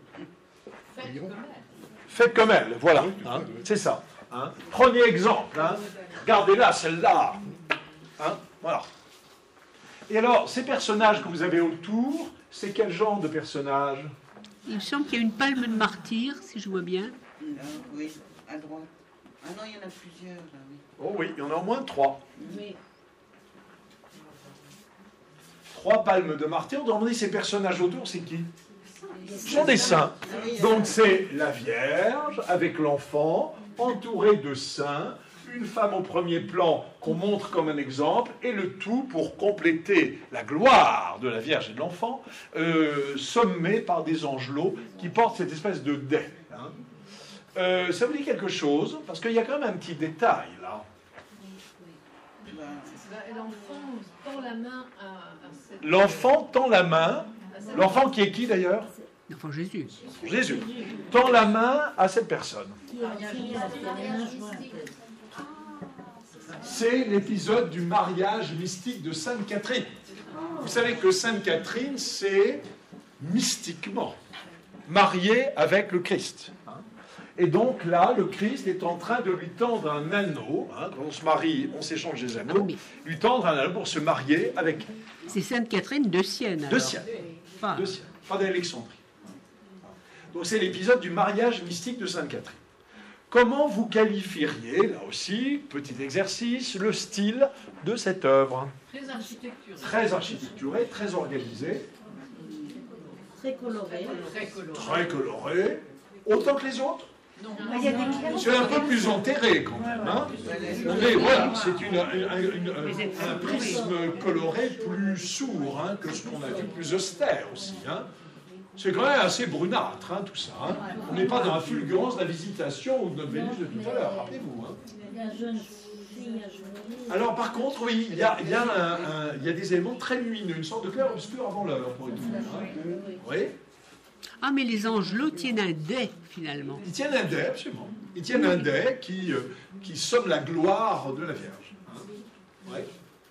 Faites comme elle, voilà. Hein, c'est ça. Hein. Prenez exemple. Hein. Regardez-la, celle-là. Hein, voilà. Et alors, ces personnages que vous avez autour, c'est quel genre de personnages? Il me semble qu'il y a une palme de martyr, si je vois bien. Là, oui, à droite. Ah non, il y en a plusieurs, là, oui. Oh oui, il y en a au moins trois. Oui. Trois palmes de martyr. On dit ces personnages autour, c'est qui? Ce sont des saints. Donc c'est la Vierge avec l'enfant, entourée de saints, une femme au premier plan qu'on montre comme un exemple, et le tout pour compléter la gloire de la Vierge et de l'enfant, euh, sommé par des angelots qui portent cette espèce de dais. Hein. Euh, ça vous dit quelque chose? Parce qu'il y a quand même un petit détail là. Et l'enfant tend la main à, à cette... L'enfant tend la main, l'enfant qui est qui d'ailleurs? Enfin, Jésus. Jésus tend la main à cette personne. Qui a qui a fait les mains jointes. C'est l'épisode du mariage mystique de Sainte Catherine. Vous savez que Sainte Catherine, c'est mystiquement mariée avec le Christ. Et donc là, le Christ est en train de lui tendre un anneau. Hein, quand on se marie, on s'échange des anneaux. Ah oui. Lui tendre un anneau pour se marier avec C'est Sainte Catherine de Sienne. de alors. Sienne. Pas- De Sienne, pas d'Alexandrie. Donc c'est l'épisode du mariage mystique de Sainte Catherine. Comment vous qualifieriez, là aussi, petit exercice, le style de cette œuvre? Très architecturale. Très architecturée, très organisée, Très coloré. Très colorée. très colorée, autant que les autres. Non, Il y a des clairs. C'est un peu plus enterré quand même. Hein. Mais voilà, c'est une- un, un- une- un- un prisme coloré plus sourd hein, que ce qu'on a vu, plus austère aussi. Hein. C'est quand même assez brunâtre, hein, tout ça. Hein. On n'est pas dans la fulgurance de la visitation ou de notre Vénus de tout à l'heure, rappelez-vous. Hein. Il y a une jeune fille agenouillée. Alors par contre, oui, il y a, il y a un- un- il y a des éléments très lumineux, une sorte de clair-obscur avant l'heure, pour être tout. Hein. Oui. Ah, mais les angelots tiennent un dais, finalement. Ils tiennent un dais, absolument. Ils tiennent un dais qui, euh, qui somme la gloire de la Vierge. Hein. Ouais.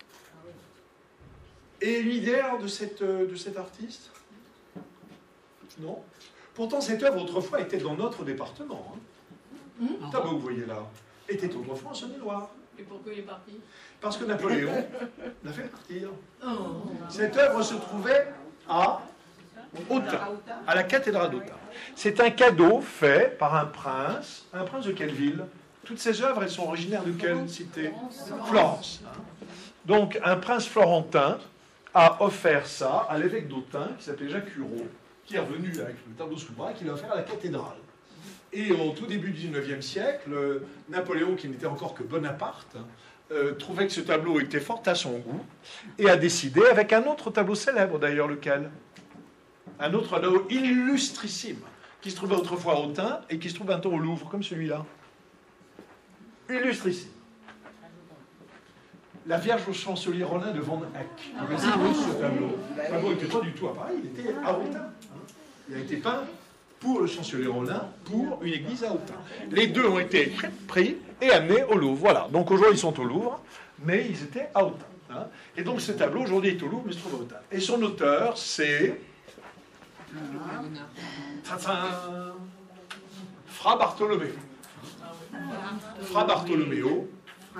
Et l'idée de, cette, de cet artiste? Non. Pourtant, cette œuvre, autrefois, était dans notre département. Hein. Mmh. Le tableau que vous voyez là était autrefois en Saône-et-Loire. Et pourquoi il est parti? Parce que Napoléon l'a fait partir. Oh. Cette œuvre se trouvait à Autun, à la cathédrale d'Autun. C'est un cadeau fait par un prince. Un prince de quelle ville? Toutes ces œuvres, elles sont originaires de quelle cité? Florence. Donc, un prince florentin a offert ça à l'évêque d'Autun, qui s'appelait Jacques Hureau, qui est revenu avec le tableau sous le bras, qui l'a offert à la cathédrale. Et au tout début du dix-neuvième siècle, Napoléon, qui n'était encore que Bonaparte, euh, trouvait que ce tableau était fort à son goût, et a décidé, avec un autre tableau célèbre d'ailleurs, lequel? Un autre tableau illustrissime, qui se trouvait autrefois à Autun, et qui se trouve maintenant au Louvre, comme celui-là. Illustrissime. La Vierge au chancelier Rollin de Van Eyck. Vous connaissez ah, oui. ce tableau. Le tableau n'était pas du tout à Paris, il était à Autun. Hein. Il a été peint pour le chancelier Rollin, pour une église à Autun. Les deux ont été pris et amenés au Louvre. Voilà. Donc aujourd'hui, ils sont au Louvre, mais ils étaient à Autun. Hein. Et donc ce tableau, aujourd'hui, est au Louvre, mais se trouve à Autun. Et son auteur, c'est... Fra Bartolomeo. Fra Bartolomeo.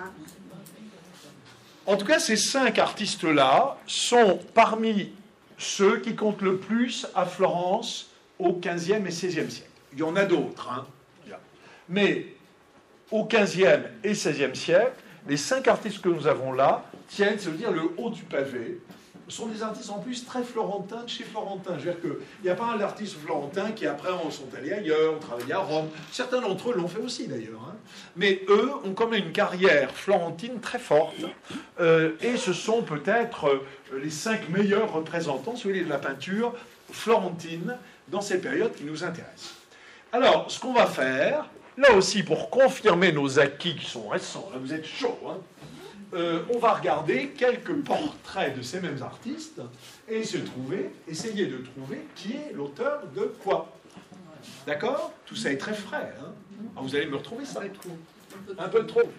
En tout cas, ces cinq artistes-là sont parmi ceux qui comptent le plus à Florence au quinzième et seizième siècle. Il y en a d'autres, hein. Mais au quinzième et seizième siècle, les cinq artistes que nous avons là tiennent, ça veut dire le haut du pavé, sont des artistes en plus très florentins de chez Florentin. Je veux dire qu'il n'y a pas un artiste florentin qui après sont allés ailleurs, ont travaillé à Rome. Certains d'entre eux l'ont fait aussi d'ailleurs. Hein. Mais eux ont quand même une carrière florentine très forte. Euh, et ce sont peut-être euh, les cinq meilleurs représentants, si vous voulez, de la peinture florentine dans cette période qui nous intéresse. Alors, ce qu'on va faire, là aussi pour confirmer nos acquis qui sont récents, là vous êtes chaud, hein, Euh, on va regarder quelques portraits de ces mêmes artistes et se trouver, essayer de trouver qui est l'auteur de quoi. D'accord? Tout ça est très frais. Hein. Alors vous allez me retrouver ça. Un peu trop.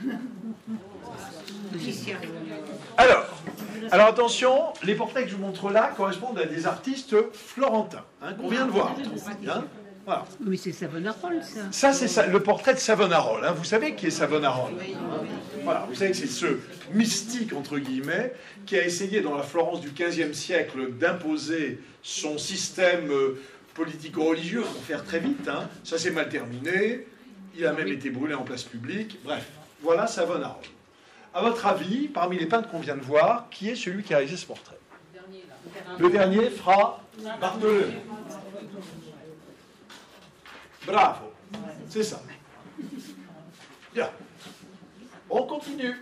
Alors, alors attention, les portraits que je vous montre là correspondent à des artistes florentins, hein, qu'on vient de voir. Hein. Voilà. Oui, c'est Savonarola, ça. Ça, c'est ça, le portrait de Savonarola. Hein. Vous savez qui est Savonarola? Voilà, vous savez que c'est ce mystique, entre guillemets, qui a essayé dans la Florence du quinzième siècle d'imposer son système politico-religieux, pour faire très vite. Hein. Ça s'est mal terminé. Il a même oui. été brûlé en place publique. Bref, voilà Savonarola. À votre avis, parmi les peintres qu'on vient de voir, qui est celui qui a réalisé ce portrait? Le dernier, Fra Bartolomeo. Bravo, c'est ça. Bien. On continue.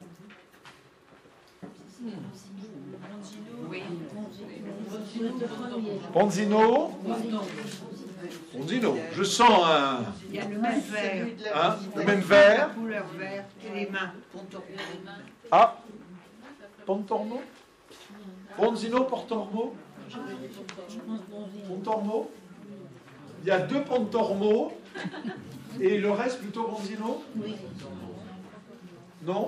Ponzino. Ponzino. Je sens un... Il y a le même vert. Hein, le même vert. La couleur verte et les mains. Ah, Pontormo. Ponzino, Pontormo. Pontormo. Il y a deux Pontormo et le reste plutôt Ponzino. Oui. Non?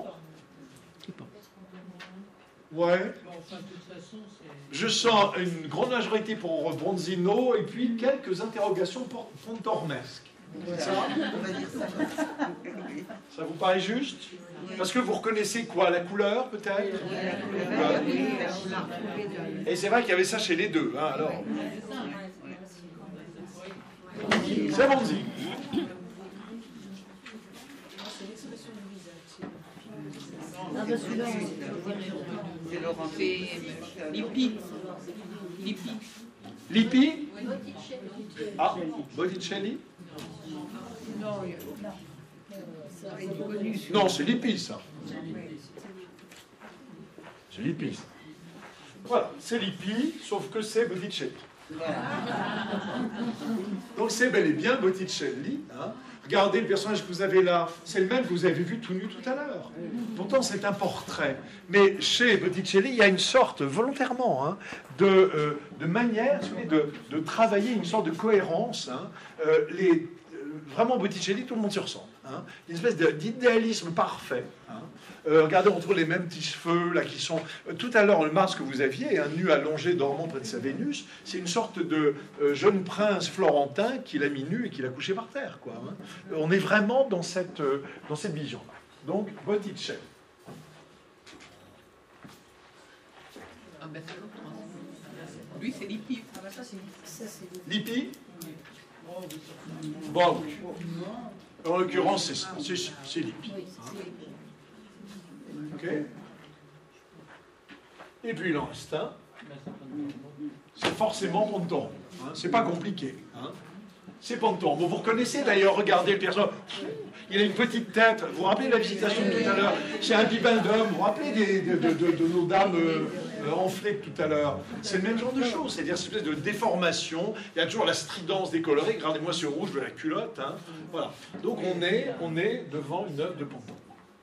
Ouais. Je sens une grande majorité pour Bronzino et puis quelques interrogations pour pontornesques. Ça, ça vous paraît juste? Parce que vous reconnaissez quoi? La couleur, peut-être? Et c'est vrai qu'il y avait ça chez les deux. Hein, alors. C'est Bronzi. C'est Laurent. C'est Lippi. Lippi. Lippi? Ah, Botticelli? Non, c'est Lippi, ça. C'est Lippi, ça. Voilà, c'est Lippi, sauf que c'est Botticelli. Donc c'est bel et bien Botticelli. Hein. Regardez le personnage que vous avez là, c'est le même que vous avez vu tout nu tout à l'heure. Pourtant, c'est un portrait. Mais chez Botticelli, il y a une sorte, volontairement, hein, de, euh, de manière de, de travailler une sorte de cohérence. Hein. Euh, les, euh, vraiment, Botticelli, tout le monde s'y ressemble. Hein. Une espèce d'idéalisme parfait. Hein. Euh, regardez, on trouve les mêmes petits cheveux là qui sont. Euh, tout à l'heure, le Mars que vous aviez, un nu allongé dormant près de sa Vénus, c'est une sorte de euh, jeune prince florentin qui l'a mis nu et qui l'a couché par terre, quoi. Hein. Euh, on est vraiment dans cette, euh, dans cette vision-là. Donc, Botticelli. Ah ben, lui, c'est Lippi. Ah ben, ça, c'est Lippi. Bon, oui. En l'occurrence, c'est Lippi. Hein. Ok. Et puis il en reste un. C'est forcément Pontormo. Hein. C'est pas compliqué. Hein. C'est Pontormo. Bon, vous reconnaissez d'ailleurs, regardez le personnage. Il a une petite tête. Vous vous rappelez de la visitation de tout à l'heure chez un bibendum. Vous vous rappelez des, de, de, de, de nos dames euh, enflées tout à l'heure. C'est le même genre de choses. C'est-à-dire cette espèce de déformation. Il y a toujours la stridence décolorée. Regardez-moi ce rouge de la culotte. Hein. Voilà. Donc on est, on est devant une œuvre de Pontormo.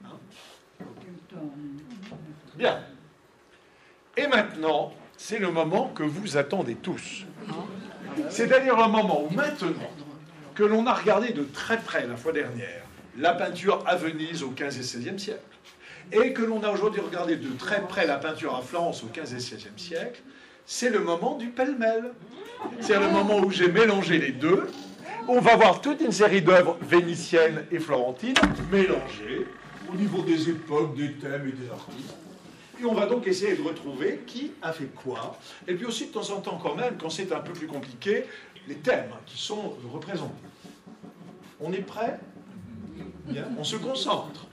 Bien. Et maintenant, c'est le moment que vous attendez tous. C'est-à-dire le moment où maintenant que l'on a regardé de très près la fois dernière la peinture à Venise au quinzième et seizième siècle, et que l'on a aujourd'hui regardé de très près la peinture à Florence au quinzième et seizième siècle, c'est le moment du pêle-mêle. C'est le moment où j'ai mélangé les deux. On va voir toute une série d'œuvres vénitiennes et florentines mélangées au niveau des époques, des thèmes et des artistes. Et on va donc essayer de retrouver qui a fait quoi. Et puis aussi, de temps en temps, quand même, quand c'est un peu plus compliqué, les thèmes qui sont représentés. On est prêt? Bien. On se concentre.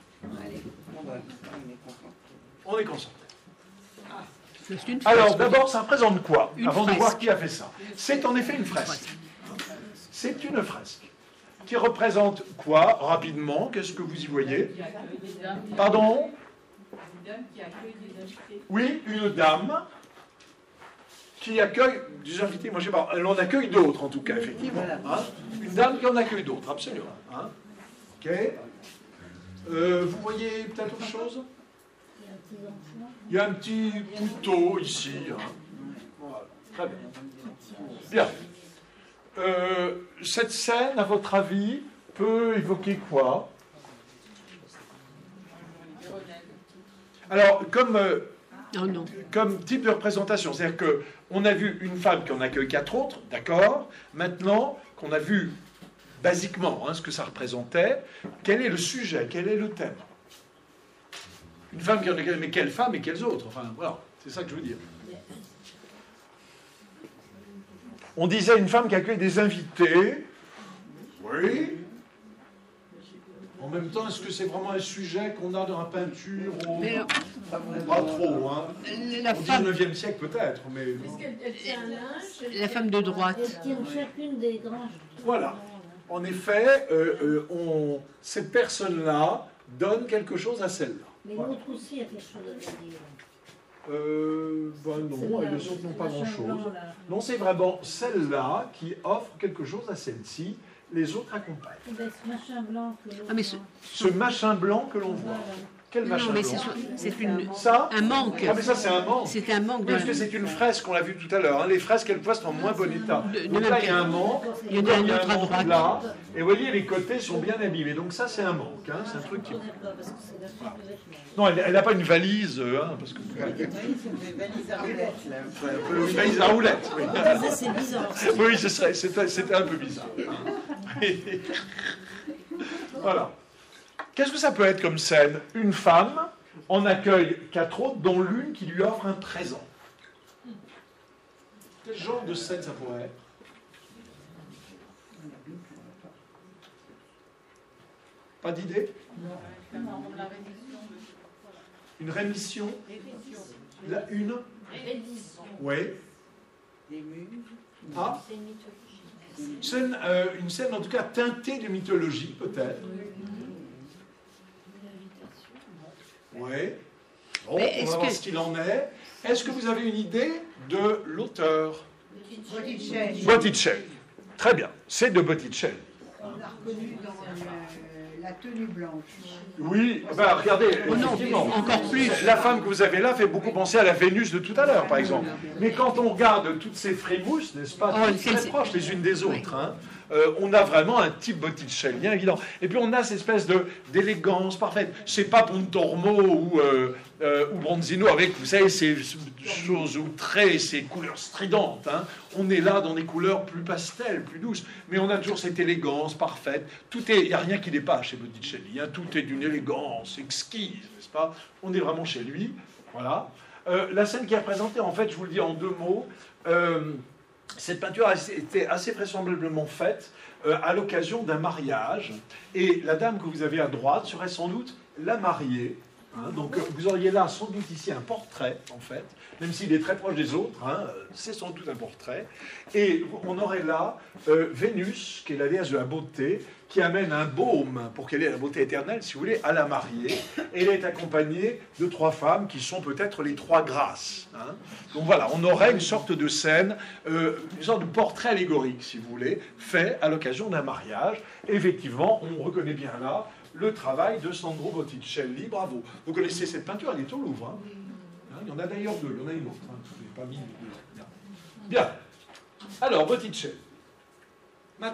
On est concentré. Alors, d'abord, ça représente quoi? Avant de voir qui a fait ça. C'est en effet une fresque. C'est une fresque. Qui représente quoi, rapidement? Qu'est-ce que vous y voyez? Pardon? Oui, une dame qui accueille des invités. Moi, je sais pas, elle en accueille d'autres, en tout cas, effectivement. Hein, une dame qui en accueille d'autres, absolument. Hein. Ok. Euh, vous voyez peut-être autre chose? Il y a un petit couteau ici. Hein. Voilà. Très bien. Bien. Euh, cette scène, à votre avis, peut évoquer quoi? Alors, comme, euh, oh non. comme type de représentation, c'est-à-dire qu'on a vu une femme qui en accueille quatre autres, d'accord? Maintenant qu'on a vu basiquement hein, ce que ça représentait, quel est le sujet, quel est le thème? Une femme qui en accueille, mais quelle femme et quelles autres? Enfin, voilà, c'est ça que je veux dire. On disait une femme qui accueille des invités. Oui. En même temps, est-ce que c'est vraiment un sujet qu'on a dans la peinture au... mais alors, pas trop, hein. La au femme... dix-neuvième siècle peut-être, mais... Est-ce qu'elle tient un linge? La femme de droite. Elle tient chacune des grands... Voilà. En effet, euh, euh, on... cette personne-là donne quelque chose à celle-là. Mais voilà. l'autre aussi a quelque chose à dire. Euh, ben non, les autres n'ont pas grand-chose. Non, c'est vraiment celle-là qui offre quelque chose à celle-ci. Les autres accompagnent. Et ben, ce machin blanc que l'on ah, mais ce... ce machin blanc que l'on voit. Quel machin non, mais blanc? c'est une... ça, un manque. Ah, mais ça, c'est un manque. C'est un manque. Parce que c'est une fresque, on l'a vu tout à l'heure. Hein. Les fresques, quelquefois, sont en moins bon état. De, Donc là, il y a un manque. Il y en a un autre à droite. Là. Et vous voyez, les côtés sont bien abîmés. Donc ça, c'est un manque. Hein. C'est un truc qui... Voilà. Non, elle n'a pas une valise. Hein, parce que... C'est une valise à roulettes. Une valise à roulettes, oui. Ça, c'est bizarre. Oui, c'était un peu bizarre. Voilà. Qu'est-ce que ça peut être comme scène? Une femme en accueille quatre autres, dont l'une qui lui offre un présent. Quel genre de scène ça pourrait être? Pas d'idée? Une rémission? La une? Oui. Ah. Une scène, euh, une scène en tout cas teintée de mythologie, peut-être. Oui. Bon, on va voir que... ce qu'il en est. Est-ce que vous avez une idée de l'auteur? Botticelli. Botticelli. Très bien. C'est de Botticelli. On l'a reconnu dans la tenue blanche. Oui, ben, regardez, Oh non, effectivement, encore plus. la femme que vous avez là fait beaucoup penser à la Vénus de tout à l'heure, par exemple. Mais quand on regarde toutes ces frémousses, n'est-ce pas, Oh, toutes c'est- très proches les unes des autres, hein, euh, on a vraiment un type botticellien évident. Et puis on a cette espèce de d'élégance parfaite. C'est pas Pontormo ou, euh, euh, ou Bronzino avec, vous savez, ces choses ou traits, ces couleurs stridentes. Hein. On est là dans des couleurs plus pastel, plus douces. Mais on a toujours cette élégance parfaite. Tout est, il n'y a rien qui dépasse chez Botticelli. Hein. Tout est d'une élégance exquise, n'est-ce pas? On est vraiment chez lui. Voilà. Euh, la scène qui est représentée, en fait, je vous le dis en deux mots. Euh, Cette peinture a été assez vraisemblablement faite euh, à l'occasion d'un mariage. Et la dame que vous avez à droite serait sans doute la mariée. Hein. Donc euh, vous auriez là sans doute ici un portrait, en fait, même s'il est très proche des autres, hein, c'est sans doute un portrait. Et on aurait là euh, Vénus, qui est la déesse de la beauté, qui amène un baume pour qu'elle ait la beauté éternelle, si vous voulez, à la mariée. Et elle est accompagnée de trois femmes qui sont peut-être les trois grâces. Hein. Donc voilà, on aurait une sorte de scène, euh, une sorte de portrait allégorique, si vous voulez, fait à l'occasion d'un mariage. Et effectivement, on reconnaît bien là le travail de Sandro Botticelli. Bravo. Vous connaissez cette peinture, elle est au Louvre. Hein. Hein, il y en a d'ailleurs deux, il y en a une autre. Hein. Je n'ai pas mis les deux. Bien. Bien. Alors, Botticelli. Maintenant.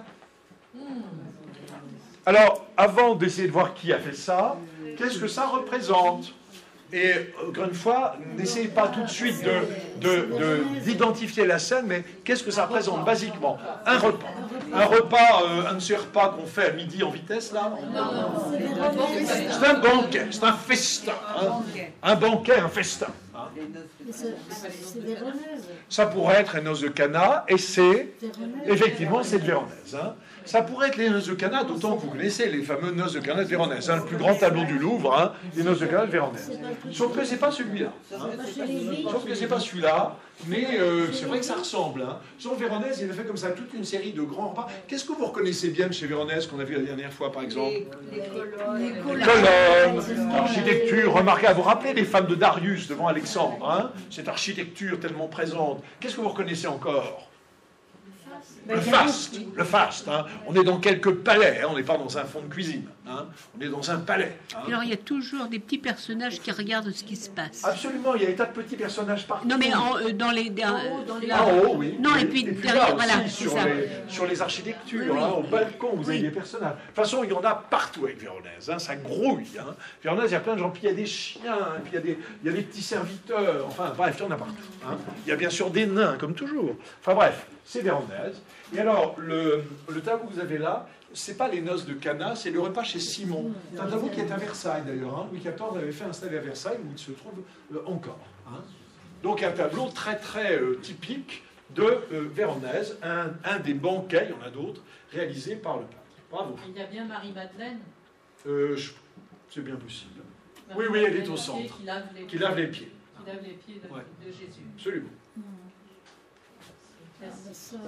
Alors, avant d'essayer de voir qui a fait ça, qu'est-ce que ça représente? Et encore une fois, n'essayez pas tout de suite de, de, de, d'identifier la scène, mais qu'est-ce que ça représente basiquement? Un repas. Un repas, euh, un de ces repas qu'on fait à midi en vitesse, là? C'est un banquet, c'est un festin. Hein. Un banquet, un festin. Hein. C'est véronaise. Ça pourrait être les noces de Cana, et c'est, effectivement, c'est de Véronèse. Hein. Ça pourrait être les noces de Cana, d'autant que vous connaissez les fameux noces de Cana de Véronèse, hein, le plus grand tableau du Louvre, hein, les noces de Cana de Véronèse. Sauf que c'est pas celui-là. Hein. Sauf que c'est pas celui-là, mais euh, c'est vrai que ça ressemble. Hein. Sur Véronèse, il a fait comme ça toute une série de grands repas. Qu'est-ce que vous reconnaissez bien de chez Véronèse qu'on a vu la dernière fois, par exemple? Les colonnes. Les Colonnes, architecture remarquable. Vous vous rappelez les femmes de Darius devant Alexandre, hein, cette architecture tellement présente. Qu'est-ce que vous reconnaissez encore? Le faste, le faste. Hein. On est dans quelques palais, hein. On n'est pas dans un fond de cuisine. Hein. On est dans un palais. Hein. Alors il y a toujours des petits personnages qui regardent ce qui se passe. Absolument, il y a des tas de petits personnages partout. Non mais en, euh, dans les... Dans, dans les- En haut, oui. Non, et puis là derrière, aussi, voilà, c'est sur, ça. les, sur les architectures, Oui, oui. hein, au balcon, vous avez Oui. des personnages. De toute façon, il y en a partout avec Véronèse. Hein, ça grouille. Hein. Véronèse, il y a plein de gens. Puis il y a des chiens, et puis il y a des, il y a des petits serviteurs. Enfin, bref, il y en a partout. Hein. Il y a bien sûr des nains, comme toujours. Enfin bref, c'est Véronèse. Et alors, le, le tableau que vous avez là, c'est pas les noces de Cana, c'est le repas chez Simon. C'est un tableau qui est à Versailles d'ailleurs. Hein. Louis quatorze avait fait installer à Versailles, où il se trouve euh, encore. Hein. Donc un tableau très très euh, typique de euh, Véronèse, un, un des banquets, il y en a d'autres, réalisés par le peintre. Bravo. Il y a bien Marie-Madeleine. Euh, je- c'est bien possible. Oui, oui, elle est au centre. Qui lave les, Qui lave les pieds. qui lave les pieds de, Ouais. de Jésus. Absolument. Merci.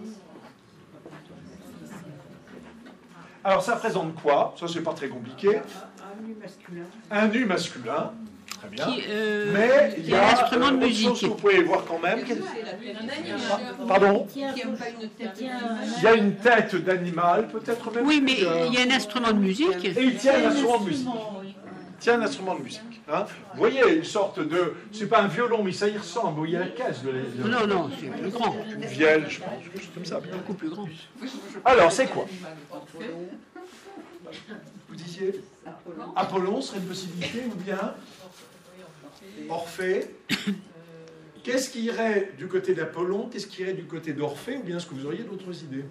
Alors ça présente quoi? Ça c'est pas très compliqué. Un, un nu masculin. Un nu masculin. Très bien. Qui, euh, Mais il y qui est un a instrument de euh, autre musique. chose que vous pouvez voir quand même. C'est la tête Un d'un animal. animal. Pardon? Tiens, Qui aime pas une tête tiens, d'animal. Il y a une tête d'animal, peut-être même. Oui, mais plus, euh, il y a un instrument de musique. Et il tient un instrument de musique. oui. Il tient un instrument de musique. Hein. Vous voyez, une sorte de... C'est pas un violon, mais ça y ressemble. Vous voyez la caisse de la... Non, non, c'est plus grand. Une vielle, je pense. quelque chose comme ça. Beaucoup plus grand. Alors, c'est quoi? Vous disiez Apollon serait une possibilité, ou bien Orphée. Qu'est-ce qui irait du côté d'Apollon? Qu'est-ce qui irait du côté d'Orphée? Ou bien est-ce que vous auriez d'autres idées?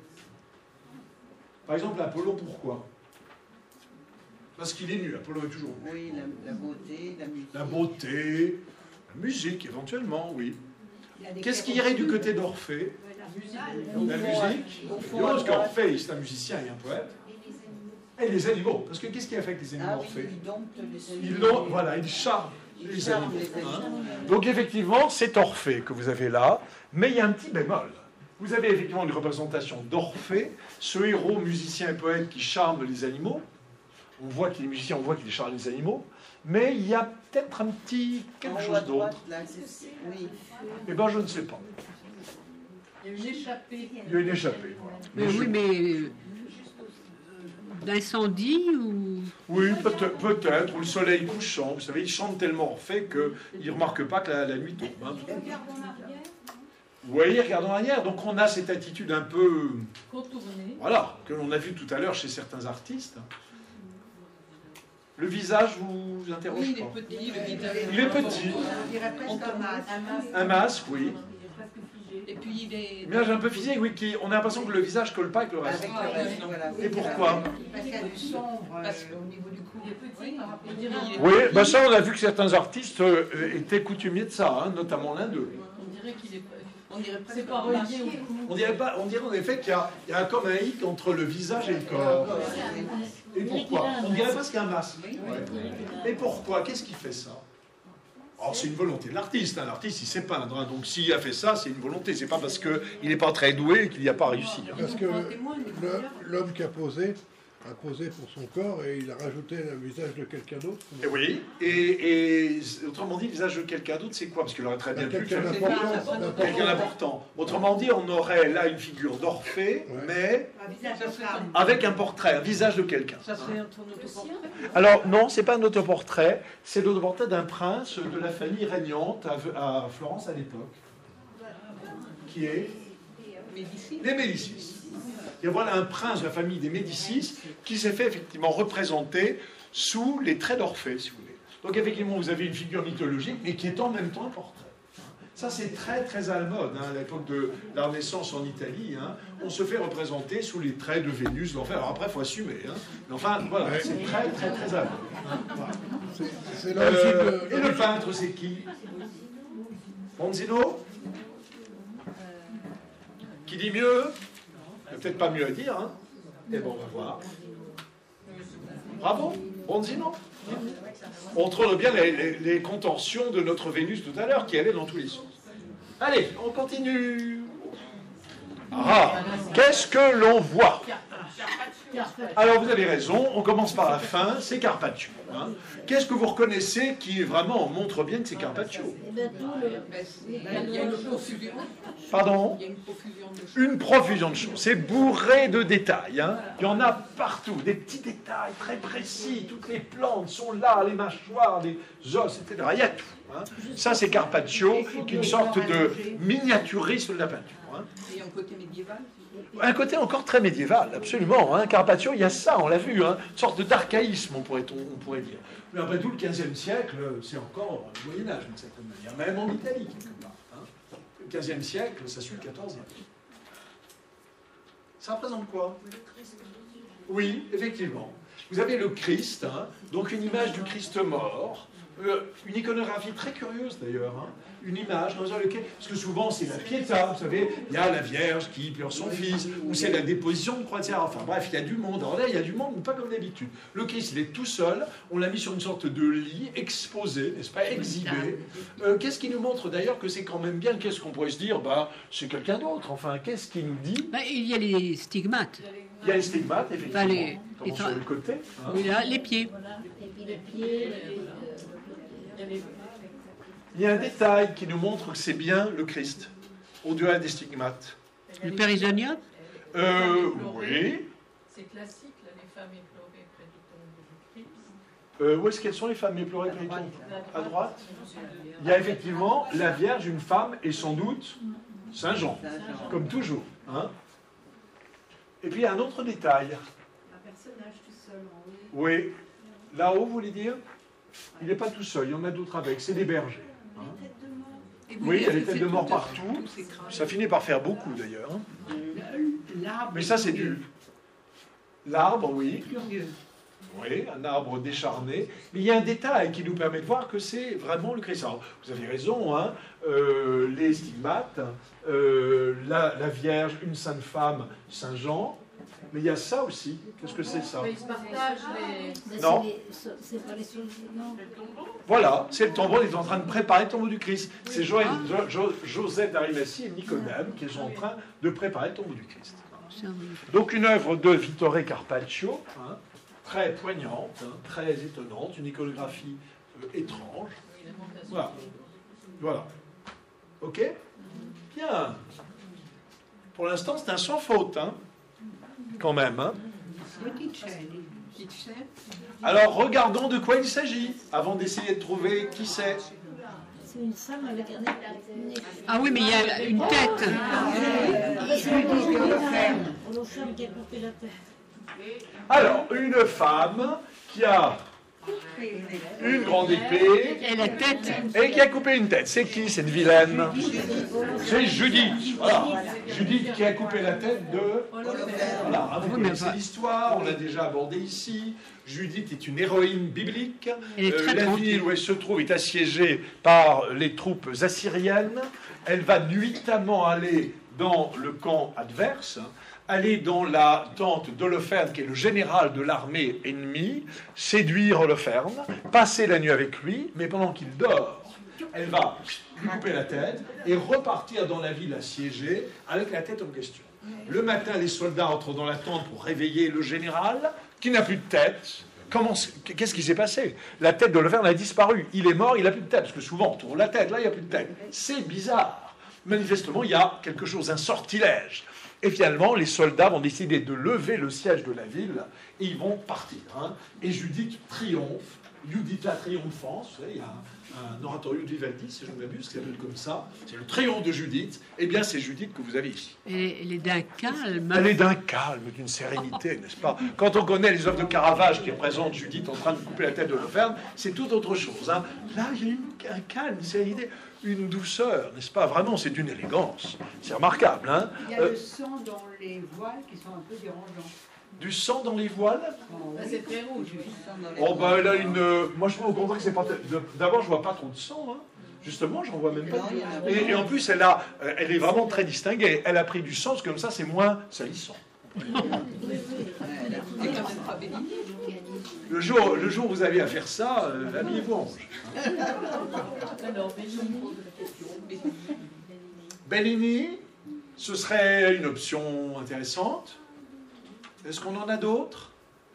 Par exemple, Apollon, pourquoi? Parce qu'il est nu. Apollon est toujours nu. Oui, la, la beauté, la musique. La beauté, la musique, éventuellement, oui. Il a des Qu'est-ce qui carottes. irait du côté d'Orphée? La musique. Parce qu'Orphée, c'est un musicien et un poète. Et les animaux. Parce que qu'est-ce qui affecte les animaux Ah oui, Orphée? il dompte les Ils l'ont, voilà, ils charment Il les charme animaux. les hein. animaux. Donc effectivement, c'est Orphée que vous avez là, mais il y a un petit bémol. Vous avez effectivement une représentation d'Orphée, ce héros musicien et poète qui charme les animaux. On voit qu'il est musicien, on voit qu'il charme les animaux, mais il y a peut-être un petit quelque En haut à chose droite, d'autre. là, c'est- oui. Eh bien, je ne sais pas. Il y a une échappée. Il y a une échappée. Voilà. Mais oui, mais euh, d'incendie ou... Oui, peut-être, peut-être, ou le soleil couchant. Vous savez, il chante tellement Orphée qu'il ne remarque pas que la, la nuit tombe. Hein. Oui, regardons en arrière. Donc on a cette attitude un peu... contournée. Voilà, que l'on a vu tout à l'heure chez certains artistes. Le visage vous interroge Oui, il pas? est petit, le visage. Il est petit. On dirait presque un masque. Un masque, oui. Et puis il est... Un visage un peu physique, oui, qui, on a l'impression que le visage colle pas avec le reste. Avec le reste, voilà. Et pourquoi? Parce qu'il y a du sombre euh, Parce que- au niveau du cou. Il est petit par rapport Il est- il est Oui, petit. bah ça on a vu que certains artistes euh, étaient coutumiers de ça, hein, notamment l'un d'eux. On dirait qu'il est. On dirait presque C'est pas un relié masque. au cou. On dirait, pas, on dirait en effet qu'il y a, il y a comme un hic entre le visage et le corps. Et pourquoi? On dirait presque un masque. Ouais. Et pourquoi? Qu'est-ce qui fait ça? Alors c'est une volonté de l'artiste. Hein. L'artiste il sait peindre, hein. Donc s'il a fait ça, c'est une volonté. C'est pas parce qu'il n'est pas très doué qu'il n'y a pas réussi. Hein. Parce que Un témoin, il est le- bien. l'homme qui a posé a posé pour son corps et il a rajouté le visage de quelqu'un d'autre. Et oui. Et, et autrement dit, le visage de quelqu'un d'autre, c'est quoi? Parce qu'il aurait très bien pu le Quelqu'un faire. d'important. Quelqu'un d'important. d'important. Autrement dit, on aurait là une figure d'Orphée, Ouais. mais Un visage Ça de serait femme. avec un portrait, un visage de quelqu'un. Ça serait un ton autoportrait. Alors non, c'est pas un autoportrait, c'est l'autoportrait d'un prince de la famille régnante à, à Florence à l'époque, qui est Médicis. les Médicis. Et voilà un prince de la famille des Médicis qui s'est fait effectivement représenter sous les traits d'Orphée, si vous voulez. Donc effectivement, vous avez une figure mythologique, mais qui est en même temps un portrait. Ça, c'est très très à la mode, hein, à l'époque de la Renaissance en Italie. Hein, on se fait représenter sous les traits de Vénus, de l'enfer. Alors après, il faut assumer. Hein, mais enfin, voilà, c'est très très très à la mode. Hein, voilà. C'est- C'est l'origine Euh, de- et le peintre, c'est qui? Bronzino? Qui dit mieux? Il n'y a peut-être pas mieux à dire. Hein. Et bon, on va voir. Bravo, Bronzino. On trouve bien les, les- les contentions de notre Vénus tout à l'heure qui allaient dans tous les sens. Allez, on continue. Ah, qu'est-ce que l'on voit? Alors vous avez raison, on commence par la fin, c'est Carpaccio. Hein. Qu'est-ce que vous reconnaissez qui vraiment montre bien que c'est Carpaccio? Eh ben, tout le... Ben, c'est- Il y a une profusion. Pardon? Il y a une profusion de choses. Une profusion de choses. C'est bourré de détails. Hein. Il y en a partout, des petits détails très précis. Toutes les plantes sont là, les mâchoires, les os, et cetera. Il y a tout. Hein. Ça, c'est Carpaccio, qui est une sorte de miniaturisme de la peinture. Hein. Il y a un côté médiéval. Un côté encore très médiéval, absolument. Hein. Carpaccio, il y a ça, on l'a vu, hein. Une sorte d'archaïsme, on pourrait, on, on pourrait dire. Mais après tout, le quinzième siècle, c'est encore le Moyen-Âge, d'une certaine manière, même en Italie, quelque part. Hein. Le quinzième siècle, ça suit le quatorzième. Ça représente quoi? Oui, effectivement. Vous avez le Christ, hein, donc une image du Christ mort, euh, une iconographie très curieuse d'ailleurs, hein, une image dans laquelle, parce que souvent c'est la Pietà, vous savez, il y a la Vierge qui pleure son fils, ou c'est la déposition de croix de Serre, enfin bref, il y a du monde. Alors là, il y a du monde, mais pas comme d'habitude. Le Christ, il est tout seul, on l'a mis sur une sorte de lit, exposé, n'est-ce pas, exhibé. Euh, qu'est-ce qui nous montre d'ailleurs que c'est quand même bien, qu'est-ce qu'on pourrait se dire, bah, c'est quelqu'un d'autre, enfin, qu'est-ce qui nous dit? Ben, il y a les stigmates. Il y a les stigmates, effectivement, Enfin, les- comment les sur tra- le côté. Hein. Oui, là, les pieds. Et puis les pieds, les... Il y a un détail qui nous montre que c'est bien le Christ, au-delà des stigmates. Le périsonium. Euh, oui. C'est classique, là, les femmes éplorées près du tombeau du Christ. Euh, où est-ce qu'elles sont les femmes éplorées près du tombeau? À droite. Il y a effectivement la Vierge, une femme, et sans doute Saint Jean, comme toujours. Hein. Et puis il y a un autre détail. Un personnage tout seul en haut. Oui. Là-haut, vous voulez dire? Il n'est pas tout seul, il y en a d'autres avec, c'est des bergers. Hein. Et Oui, il y a voyez, des têtes c'est de mort tout- partout. tous ces crânes. Ça finit par faire beaucoup d'ailleurs. hein. L'arbre. Mais ça, c'est du. L'arbre, oui. Curieux. Oui, un arbre décharné. Mais il y a un détail qui nous permet de voir que c'est vraiment le Christ. Alors, vous avez raison, hein, euh, les stigmates, euh, la, la Vierge, une sainte femme, Saint Jean. Mais il y a ça aussi. Qu'est-ce que c'est ça? Mais ils se partagent les. Mais Non. c'est les- C'est pas les soldats, non. Voilà, c'est le tombeau. Ils sont en train de préparer le tombeau du Christ. C'est Jo- Jo- Jo- Joseph d'Arimathie et Nicodème qui sont en train de préparer le tombeau du Christ. Donc une œuvre de Vittore Carpaccio, hein, très poignante, hein, très étonnante, une iconographie euh, étrange. Voilà. Voilà. Ok? Bien. Pour l'instant, c'est un sans faute, hein, quand même. Hein. Alors, regardons de quoi il s'agit, avant d'essayer de trouver qui c'est. C'est une femme avec un nez. Ah oui, mais il y a une tête. C'est Holoferne qui a coupé la tête. Alors, une femme qui a une grande épée Et la tête. et qui a coupé une tête. C'est qui cette vilaine? C'est Judith. Voilà. Judith qui a coupé la tête de... Voilà, hein, vous connaissez l'histoire, on l'a déjà abordé ici. Judith est une héroïne biblique. Elle est très la tranquille. ville où elle se trouve est assiégée par les troupes assyriennes. Elle va nuitamment aller dans le camp adverse, aller dans la tente d'Holoferne, qui est le général de l'armée ennemie, séduire Holoferne, passer la nuit avec lui, mais pendant qu'il dort, elle va lui couper la tête et repartir dans la ville assiégée avec la tête en question. Le matin, les soldats entrent dans la tente pour réveiller le général, qui n'a plus de tête. Comment, qu'est-ce qui s'est passé? La tête d'Holoferne a disparu. Il est mort, il n'a plus de tête. Parce que souvent, on tourne la tête, là, il n'y a plus de tête. C'est bizarre. Manifestement, il y a quelque chose, un sortilège. Et finalement, les soldats vont décider de lever le siège de la ville et ils vont partir. Hein. Et Judith triomphe, Judith la triomphante, vous savez, il y a un, un oratorio de Vivaldi, si je ne m'abuse, qui s'appelle comme ça, c'est le triomphe de Judith. Eh bien, c'est Judith que vous avez ici. Et elle est d'un calme. Elle est d'un calme, d'une sérénité, n'est-ce pas? Quand on connaît les œuvres de Caravage qui représentent Judith en train de couper la tête de Holoferne, c'est tout autre chose. Hein. Là, il y a une, un calme, une sérénité, une douceur, n'est-ce pas? Vraiment, c'est d'une élégance. C'est remarquable. Hein. Il y a euh, le sang dans les voiles qui sont un peu dérangeants. Du sang dans les voiles? Oh, C'est très rouge. Oh, ben elle a une. euh, moi, je trouve au contraire que c'est pas. D'abord, je vois pas trop de sang. Hein. Justement, j'en vois même pas. Et, et en plus, elle, a, elle est vraiment très distinguée. Elle a pris du sang, parce que comme ça, c'est moins salissant. Le jour, le jour où vous avez à faire ça, euh, habillez-vous en rouge. Bellini, ce serait une option intéressante. Est-ce qu'on en a d'autres?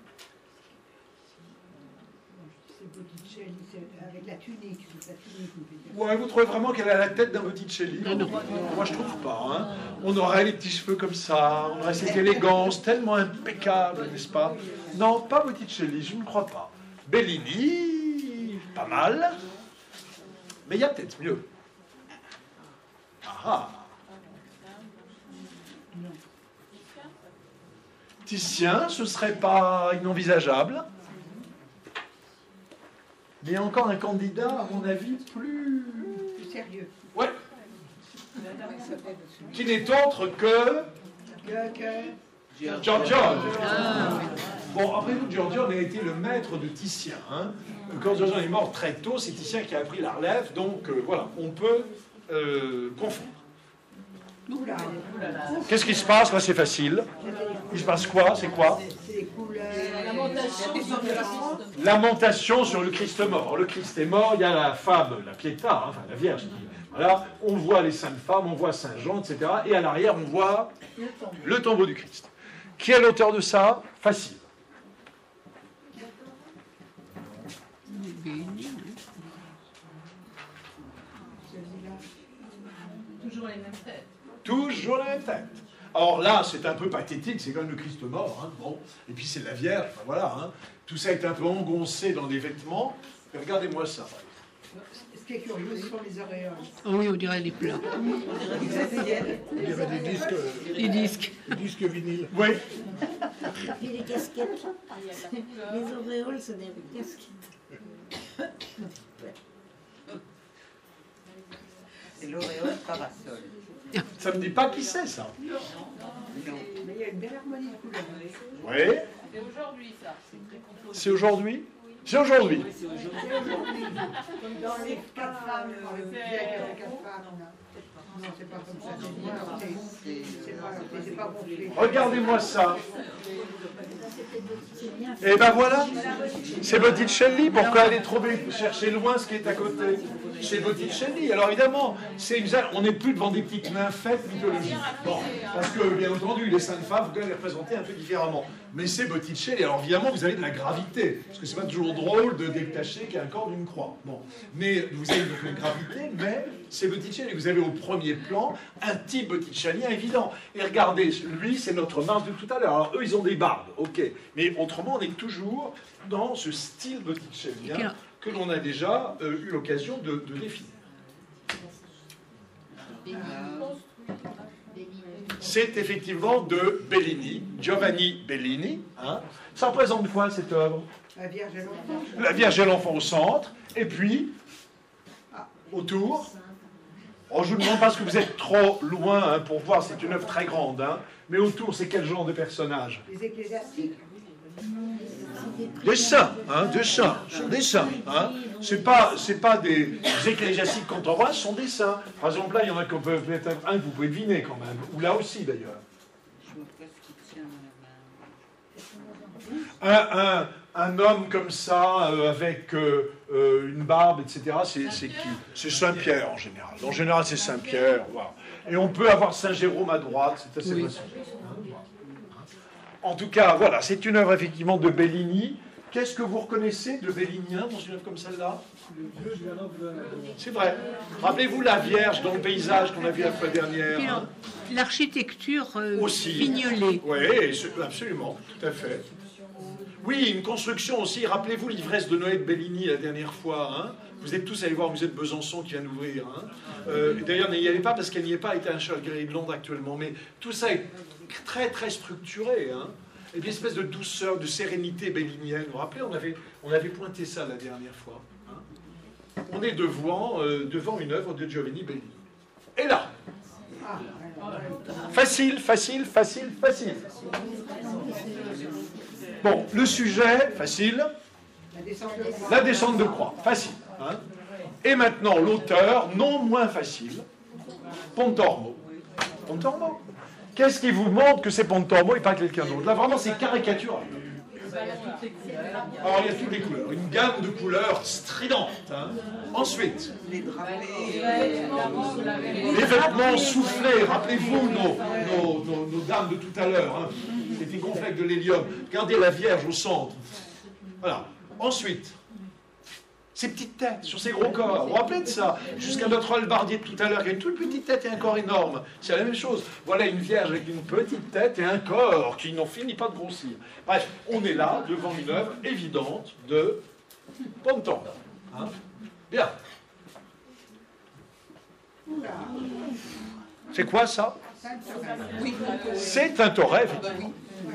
avec la tunique. La tunique ouais, vous trouvez vraiment qu'elle a la tête d'un Botticelli? Non, non. Moi, je trouve pas. Hein. On aurait les petits cheveux comme ça, on aurait cette élégance tellement impeccable, n'est-ce pas? Non, pas Botticelli, je ne crois pas. Bellini, pas mal. Mais il y a peut-être mieux. Ah ah. Titien, ce serait pas inenvisageable. Mais il y a encore un candidat, à mon avis, plus... plus sérieux. Ouais. Qui n'est autre que... Que, que... Giorgione. Bon, après tout, Giorgione a été le maître de Titien. Hein. Quand Giorgione est mort très tôt, c'est Titien qui a pris la relève. Donc, euh, voilà, on peut euh, confondre. Qu'est-ce qui se passe? Là, c'est facile. Il se passe quoi? C'est quoi? Lamentation sur le Christ mort. Le Christ est mort, il y a la femme, la Pietà, enfin la Vierge. Voilà, on voit les saintes femmes, on voit Saint Jean, et cetera. Et à l'arrière, on voit le tombeau du Christ. Qui est l'auteur de ça? Facile. Toujours les mêmes têtes. Toujours la même tête. Alors là, c'est un peu pathétique, c'est quand même le Christ mort. Hein, bon. Et puis c'est la Vierge, enfin, voilà. Hein. Tout ça est un peu engoncé dans des vêtements. Mais regardez-moi ça. Ce qui est curieux, ce sont les auréoles. Oh oui, on dirait des plats. On dirait des disques, Des disques. des disques vinyles. Oui. Et puis les casquettes. Les auréoles, c'est des casquettes. C'est l'auréole parasol. Ça me dit pas qui c'est, ça. Non. Mais il y a une belle harmonie de couleurs. Oui. C'est aujourd'hui, ça. C'est aujourd'hui? C'est aujourd'hui. Comme dans les quatre femmes, dans le siècle, les quatre femmes. Non, c'est pas comme ça. C'est pas, c'est pas gonflé. Regardez-moi ça. C'est bien Et ben voilà, c'est Botticelli. Pourquoi aller trop chercher loin ce qui est à côté? C'est Botticelli. Alors évidemment, c'est une... on n'est plus devant des petites nymphètes mythologiques. Bon, parce que bien entendu, les saintes femmes, vous pouvez les représenter un peu différemment. Mais c'est Botticelli. Alors évidemment, vous avez de la gravité, parce que c'est pas toujours drôle de détacher qu'un corps d'une croix. Bon, mais vous avez donc une gravité, mais c'est Botticelli. Vous avez au premier plan un type botticellien évident. Et regardez, lui, c'est notre Mars de tout à l'heure. Alors eux, ils ont des barbes, ok. Mais autrement, on est toujours dans ce style botticellien que l'on a déjà euh, eu l'occasion de, de définir. C'est effectivement de Bellini, Giovanni Bellini. Hein. Ça représente quoi, cette œuvre? La Vierge et l'enfant. La Vierge et l'enfant au centre, et puis, autour. Oh, je ne vous demande pas parce que vous êtes trop loin hein, pour voir, c'est une œuvre très grande. Hein. Mais autour, c'est quel genre de personnage? Les ecclésiastiques. Des saints, hein, des saints, ce sont des saints. Hein. C'est pas, c'est pas des, des ecclésiastiques contemporains, ce sont des saints. Par exemple, là, il y en a qu'on peut peut-être un que vous pouvez deviner quand même, ou là aussi d'ailleurs. Un, un, un homme comme ça, euh, avec euh, euh, une barbe, et cetera, c'est qui? C'est Saint-Pierre en général. En général, c'est Saint-Pierre. Voilà. Et on peut avoir Saint-Jérôme à droite, c'est assez facile. En tout cas, voilà, c'est une œuvre effectivement de Bellini. Qu'est-ce que vous reconnaissez de bellinien dans une œuvre comme celle-là? C'est vrai. Rappelez-vous la Vierge dans le paysage qu'on a vu la fois dernière. Hein. L'architecture euh, aussi fignolée. Oui, absolument, tout à fait. Oui, une construction aussi. Rappelez-vous l'ivresse de Noé de Bellini la dernière fois. Hein. Vous êtes tous allés voir le musée de Besançon qui vient d'ouvrir. Hein. Euh, D'ailleurs, n'y allez pas parce qu'elle n'y est pas, elle est à Charles-Galerie de Londres actuellement. Mais tout ça est très, très structuré. Hein. Et puis, une espèce de douceur, de sérénité bellinienne. Vous vous rappelez, on avait, on avait pointé ça la dernière fois. Hein. On est devant, euh, devant une œuvre de Giovanni Bellini. Et là, facile, facile, facile, facile. Bon, le sujet, facile. La descente de croix, facile. Hein. Et maintenant, l'auteur, non moins facile, Pontormo. Pontormo. Qu'est-ce qui vous montre que c'est Pontormo et pas quelqu'un d'autre? Là, vraiment, c'est caricatural. Alors, il y a toutes les couleurs. Une gamme de couleurs stridentes. Hein. Ensuite, les drapés, les vêtements soufflés. Rappelez-vous nos, nos, nos, nos dames de tout à l'heure. Hein. C'était gonflé avec de l'hélium. Regardez la Vierge au centre. Voilà. Ensuite, ces petites têtes sur ces gros corps. Vous vous rappelez de ça? Jusqu'à notre hallebardier de tout à l'heure, qui a une toute petite tête et un corps énorme. C'est la même chose. Voilà une Vierge avec une petite tête et un corps qui n'en finit pas de grossir. Bref, on est là devant une œuvre évidente de Pontormo. Hein? Bien. C'est quoi ça? C'est un Tintoret, effectivement.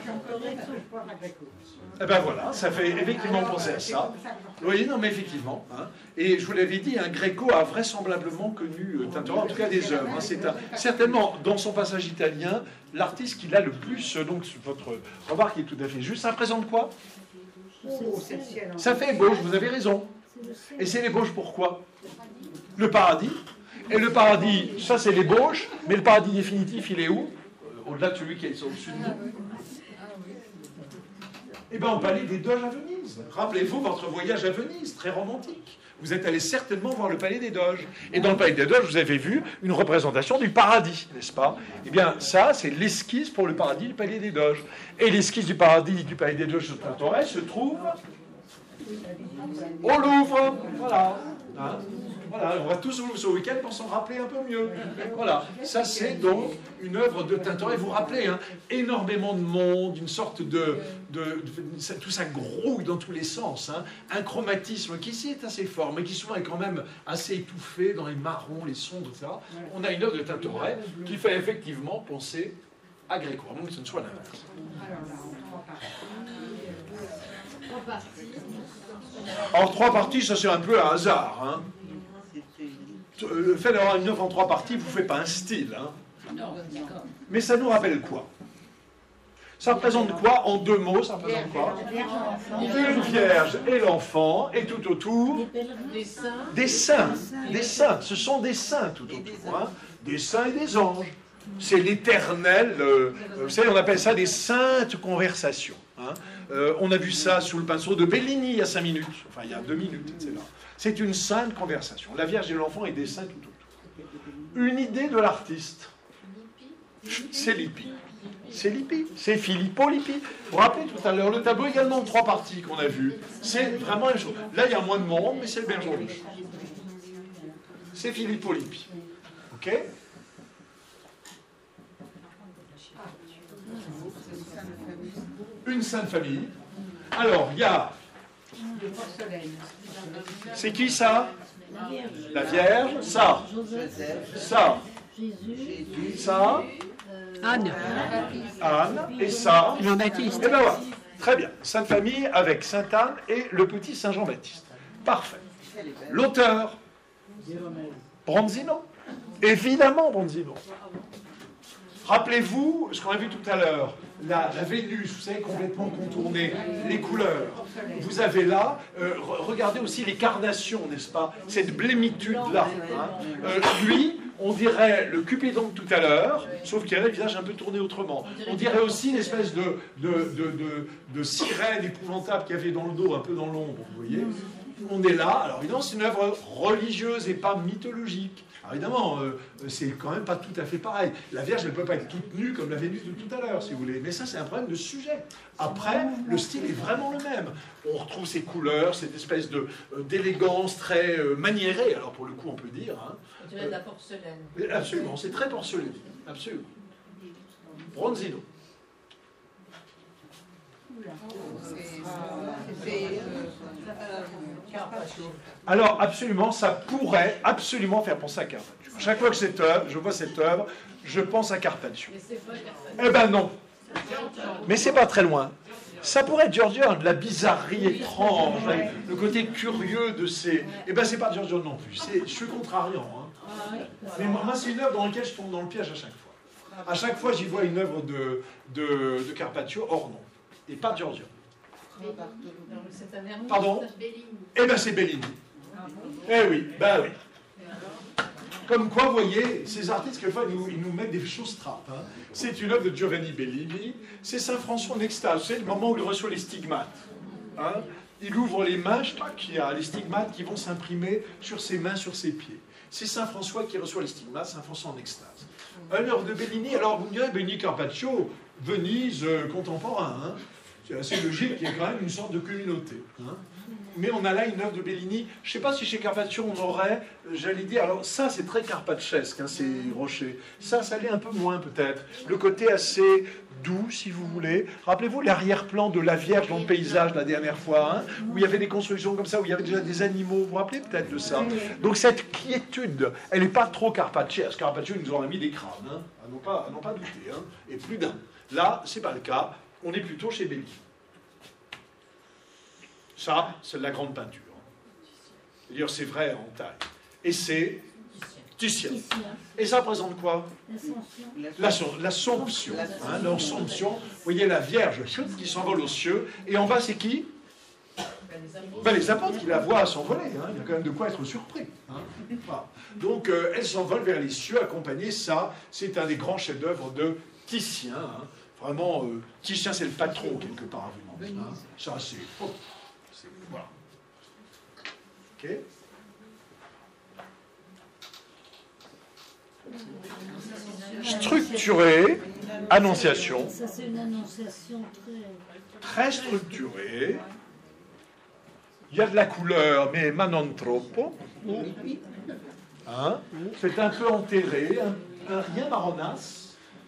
Eh ben voilà, ça fait effectivement penser à ça. Oui, non, mais effectivement. Hein. Et je vous l'avais dit, un Gréco a vraisemblablement connu euh, Tintoret, en tout cas des œuvres. Hein. C'est un, certainement, dans son passage italien, l'artiste qui l'a le plus. Donc, votre remarque est tout à fait juste. Ça représente quoi? Ça fait ébauche, vous avez raison. Et c'est l'ébauche pourquoi? Le paradis. Et le paradis, ça c'est l'ébauche, mais le paradis définitif, il est où? Au-delà de celui qui est au-dessus de nous. Eh bien, au palais des Doges à Venise. Rappelez-vous votre voyage à Venise, très romantique. Vous êtes allé certainement voir le palais des Doges. Et dans le palais des Doges, vous avez vu une représentation du paradis, n'est-ce pas? Eh bien, ça, c'est l'esquisse pour le paradis du palais des Doges. Et l'esquisse du paradis du palais des Doges de Tintoret se trouve au Louvre. Voilà. Hein? Voilà, on va tous au Louvre ce week-end pour s'en rappeler un peu mieux. Voilà, ça c'est donc une œuvre de Tintoret. Vous vous rappelez, hein, énormément de monde, une sorte de, de, de... Tout ça grouille dans tous les sens. Hein, un chromatisme qui ici est assez fort, mais qui souvent est quand même assez étouffé dans les marrons, les sombres, et cetera. On a une œuvre de Tintoret qui fait effectivement penser à Gréco, à moins que ce ne soit l'inverse. Alors, trois parties, ça c'est un peu un hasard. Hein. Le fait d'avoir une œuvre en trois parties ne vous fait pas un style. Hein. Mais ça nous rappelle quoi? Ça représente quoi? En deux mots, ça représente quoi? Une Vierge et l'enfant, et tout autour, des saints. Des saints. Ce sont des saints tout autour. Hein. Des saints et des anges. C'est l'éternel, euh, vous savez, on appelle ça des saintes conversations. Hein. Hein. Euh, on a vu ça sous le pinceau de Bellini il y a cinq minutes, enfin il y a deux minutes, et cetera. C'est une sainte conversation. La Vierge et l'enfant et des saints tout autour. Une idée de l'artiste. C'est Lippi. C'est Lippi. C'est Filippo Lippi. Vous vous rappelez tout à l'heure, le tableau également en trois parties qu'on a vu. C'est vraiment une chose. Là, il y a moins de monde, mais c'est le bergeron. C'est Filippo Lippi. OK? Une sainte famille. Alors, il y a... C'est qui ça? La Vierge. Ça. Ça. Ça. Anne. Anne. Et ça. Jean-Baptiste. Et ben voilà. Très bien. Sainte famille avec Sainte Anne et le petit Saint Jean-Baptiste. Parfait. L'auteur. Bronzino. Évidemment, Bronzino. Rappelez-vous ce qu'on a vu tout à l'heure, la, la Vénus, vous savez, complètement contournée, les couleurs. Vous avez là, euh, regardez aussi les carnations, n'est-ce pas? Cette blémitude-là. Hein. Euh, lui, on dirait le Cupidon de tout à l'heure, sauf qu'il a le visage un peu tourné autrement. On dirait aussi une espèce de, de, de, de, de sirène épouvantable qu'il y avait dans le dos, un peu dans l'ombre, vous voyez? On est là, alors évidemment c'est une œuvre religieuse et pas mythologique. Alors évidemment, euh, c'est quand même pas tout à fait pareil. La Vierge ne peut pas être toute nue comme la Vénus de tout à l'heure, si vous voulez. Mais ça, c'est un problème de sujet. Après, le style est vraiment le même. On retrouve ces couleurs, cette espèce de, euh, d'élégance très euh, maniérée, alors pour le coup, on peut dire. Hein. On dirait de la porcelaine. Absolument, c'est très porcelaine. Absolument. Bronzino. Alors, absolument, ça pourrait absolument faire penser à Carpaccio. Chaque fois que cette œuvre, je vois cette œuvre, je pense à Carpaccio. Eh ben non. Mais c'est pas très loin. Ça pourrait être Giorgione, la bizarrerie étrange, le côté curieux de ces... Eh ben c'est pas Giorgione non plus. C'est... Je suis contrariant. Hein. Mais moi, c'est une œuvre dans laquelle je tombe dans le piège à chaque fois. À chaque fois, j'y vois une œuvre de, de, de Carpaccio, or non. Et pas Giorgione. Pardon? Eh bien, c'est Bellini. Eh oui, ben oui. Comme quoi, vous voyez, ces artistes, quelquefois, ils nous, ils nous mettent des choses trappes. Hein. C'est une œuvre de Giovanni Bellini. C'est Saint François en extase. C'est le moment où il reçoit les stigmates. Hein. Il ouvre les mains, je crois qu'il y a les stigmates qui vont s'imprimer sur ses mains, sur ses pieds. C'est Saint François qui reçoit les stigmates, Saint François en extase. Une œuvre de Bellini, alors vous me direz, Bellini Carpaccio, Venise euh, contemporain, hein. C'est assez logique qu'il y ait quand même une sorte de communauté. Hein. Mais on a là une œuvre de Bellini. Je ne sais pas si chez Carpaccio on aurait, j'allais dire, alors ça c'est très carpacesque, hein, ces rochers. Ça, ça l'est un peu moins peut-être. Le côté assez doux, si vous voulez. Rappelez-vous l'arrière-plan de la Vierge dans le paysage la dernière fois, hein, où il y avait des constructions comme ça, où il y avait déjà des animaux. Vous vous rappelez peut-être de ça? Donc cette quiétude, elle n'est pas trop carpacesque. Carpaccio nous en a mis des crânes, hein, à n'en pas, à n'en pas douter, hein, et plus d'un. Là, c'est pas le cas. On est plutôt chez Bellini. Ça, c'est de la grande peinture. D'ailleurs, c'est vrai en taille. Et c'est Titien. Et ça représente quoi? L'Assomption. Hein, L'Assomption. Vous voyez la Vierge qui s'envole aux cieux. Et en bas, c'est qui? Ben, les apôtres qui la voient s'envoler. Hein. Il y a quand même de quoi être surpris. Hein. Voilà. Donc, euh, elle s'envole vers les cieux, accompagnée. Ça, c'est un des grands chefs-d'œuvre de Titien. Hein. Vraiment, euh, Titien, c'est le patron, quelque part. Hein. Ça, c'est... Oh, c'est... Voilà. OK. Structuré, annonciation. Ça, c'est une annonciation très... Très structurée. Il y a de la couleur, mais ma non troppo. Hein? C'est un peu enterré, un, un rien marronasse.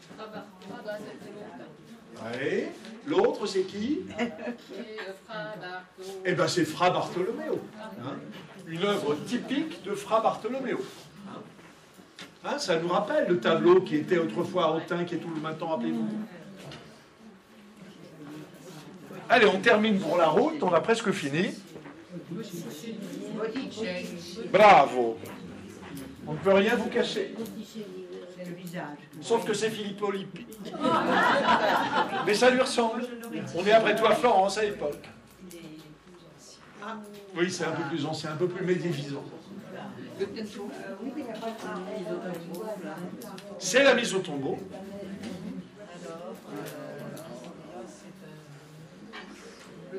Oui. L'autre, c'est qui? Eh bien, c'est Fra Bartolomeo. Hein? Une œuvre typique de Fra Bartolomeo. Hein? Hein, ça nous rappelle le tableau qui était autrefois à Autun, qui est tout le maintenant, rappelez-vous. Allez, on termine pour la route, on a presque fini. Bravo. On ne peut rien vous cacher. Sauf que c'est Filippo Lippi. Mais ça lui ressemble. On est après tout à Florence à l'époque. Oui, c'est un peu plus ancien, un peu plus médiévisant. C'est la mise au tombeau.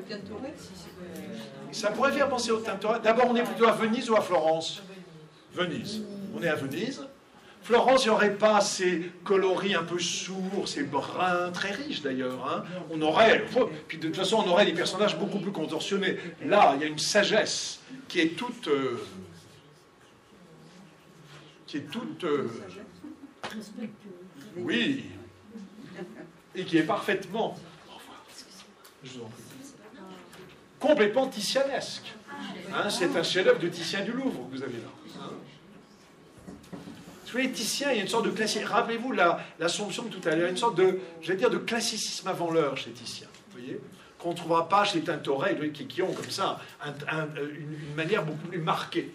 Tintoret. Ça pourrait faire penser au Tintoret. D'abord, on est plutôt à Venise ou à Florence? Venise. On est à Venise. Florence, il n'y aurait pas ces coloris un peu sourds, ces bruns, très riches d'ailleurs. Hein. On aurait, puis de toute façon, on aurait des personnages beaucoup plus contorsionnés. Là, il y a une sagesse qui est toute... Euh, qui est toute... Euh, oui. Et qui est parfaitement... Je vous en prie. Complètement titianesque. Hein, c'est un chef-d'œuvre de Titien du Louvre que vous avez là. Hein. Vous voyez, Titien, il y a une sorte de classicisme. Rappelez-vous l'Assomption de tout à l'heure, une sorte de, j'allais dire, de classicisme avant l'heure chez Titien. Vous voyez, qu'on ne trouvera pas chez Tintoret, qui, qui ont comme ça un, un, une, une manière beaucoup plus marquée.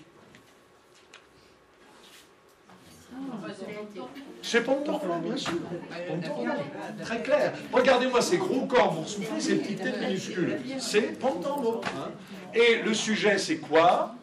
C'est Ponton, bien sûr. Ponton, très clair. Regardez-moi ces gros corps, vous soufflez, ces petites têtes minuscules. C'est Ponton. Hein. Et le sujet, c'est quoi?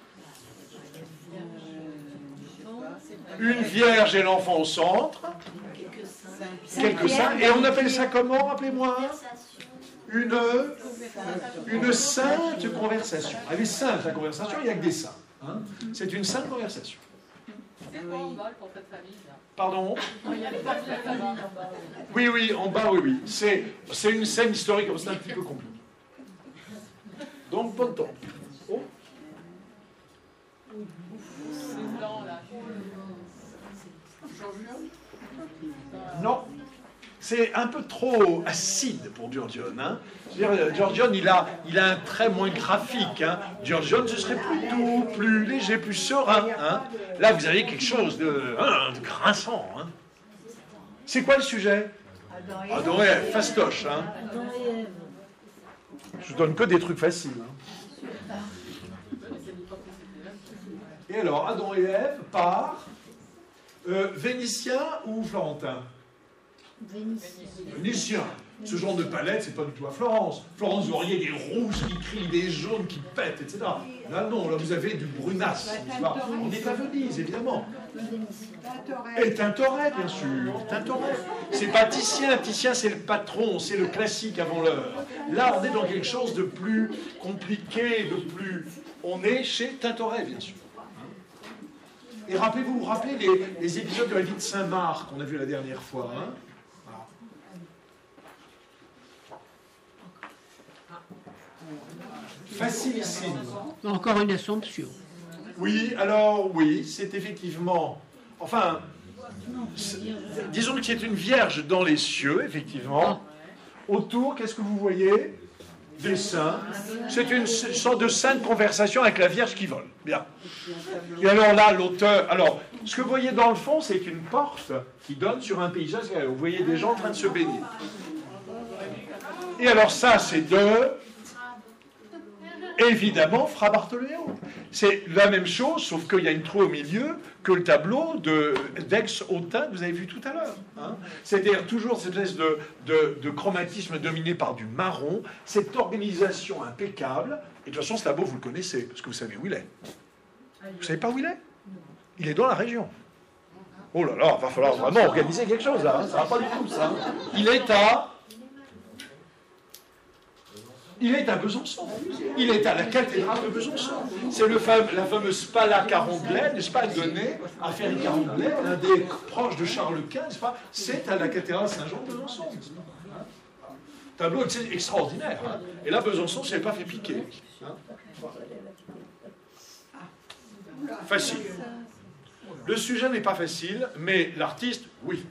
Une vierge et l'enfant au centre. Quelques saints. Et on appelle ça comment, rappelez-moi? Une, une sainte conversation. Elle est sainte, la conversation, il n'y a que des saints. Hein. C'est une sainte conversation. C'est pas en bas pour cette famille, là. Pardon? Il y a les familles en bas. Oui, oui, en bas, oui, oui. C'est une scène historique, c'est un petit peu compliqué. Donc, Ponton. Oh. C'est blanc, là. Non. C'est un peu trop acide pour Giorgione. Hein. Giorgione, il a, il a un trait moins graphique. Hein. Giorgione, ce serait plus doux, plus léger, plus serein. Hein. Là, vous avez quelque chose de, hein, de grinçant. Hein. C'est quoi le sujet? Adam et Ève, fastoche. Hein. Je vous donne que des trucs faciles. Hein. Et alors, Adam et Ève par euh, Vénitien ou Florentin? Vénitien. Vénitien. Ce genre de palette, c'est pas du tout à Florence. Florence, vous auriez des rouges qui crient, des jaunes qui pètent, et cetera. Là, non, là, vous avez du brunasse. On est à Venise, évidemment. Et Tintoret, bien sûr. Tintoret. C'est pas Titien. Titien, c'est le patron, c'est le classique avant l'heure. Là, on est dans quelque chose de plus compliqué, de plus... On est chez Tintoret, bien sûr. Et rappelez-vous, vous rappelez les, les épisodes de la vie de Saint-Marc qu'on a vu la dernière fois, hein? Facilissime. Encore une Assomption. Oui, alors oui, c'est effectivement... Enfin, disons que c'est une vierge dans les cieux, effectivement. Autour, qu'est-ce que vous voyez? Des saints. C'est une sorte de sainte conversation avec la vierge qui vole. Bien. Et alors là, l'auteur... Alors, ce que vous voyez dans le fond, c'est une porte qui donne sur un paysage. Vous voyez des gens en train de se baigner. Et alors ça, c'est de... Évidemment, Fra Bartolomeo. C'est la même chose, sauf qu'il y a une trou au milieu que le tableau d'Aix-Autun que vous avez vu tout à l'heure. Hein. C'est-à-dire toujours cette espèce de, de, de chromatisme dominé par du marron, cette organisation impeccable. Et de toute façon, ce tableau, vous le connaissez, parce que vous savez où il est. Vous ne savez pas où il est? Il est dans la région. Oh là là, il va falloir vraiment organiser quelque chose, là. Hein. Ça ne va pas du tout, ça. Il est à... Il est à Besançon. Il est à la cathédrale de Besançon. C'est la fameuse Pala Carondelet, n'est-ce pas, donnée à Ferry Carondelet, l'un des proches de Charles Quint, n'est-ce pas? C'est à la cathédrale Saint-Jean de Besançon. Hein? Tableau extraordinaire. Hein? Et là, Besançon ne s'est pas fait piquer. Hein? Facile. Le sujet n'est pas facile, mais l'artiste, oui.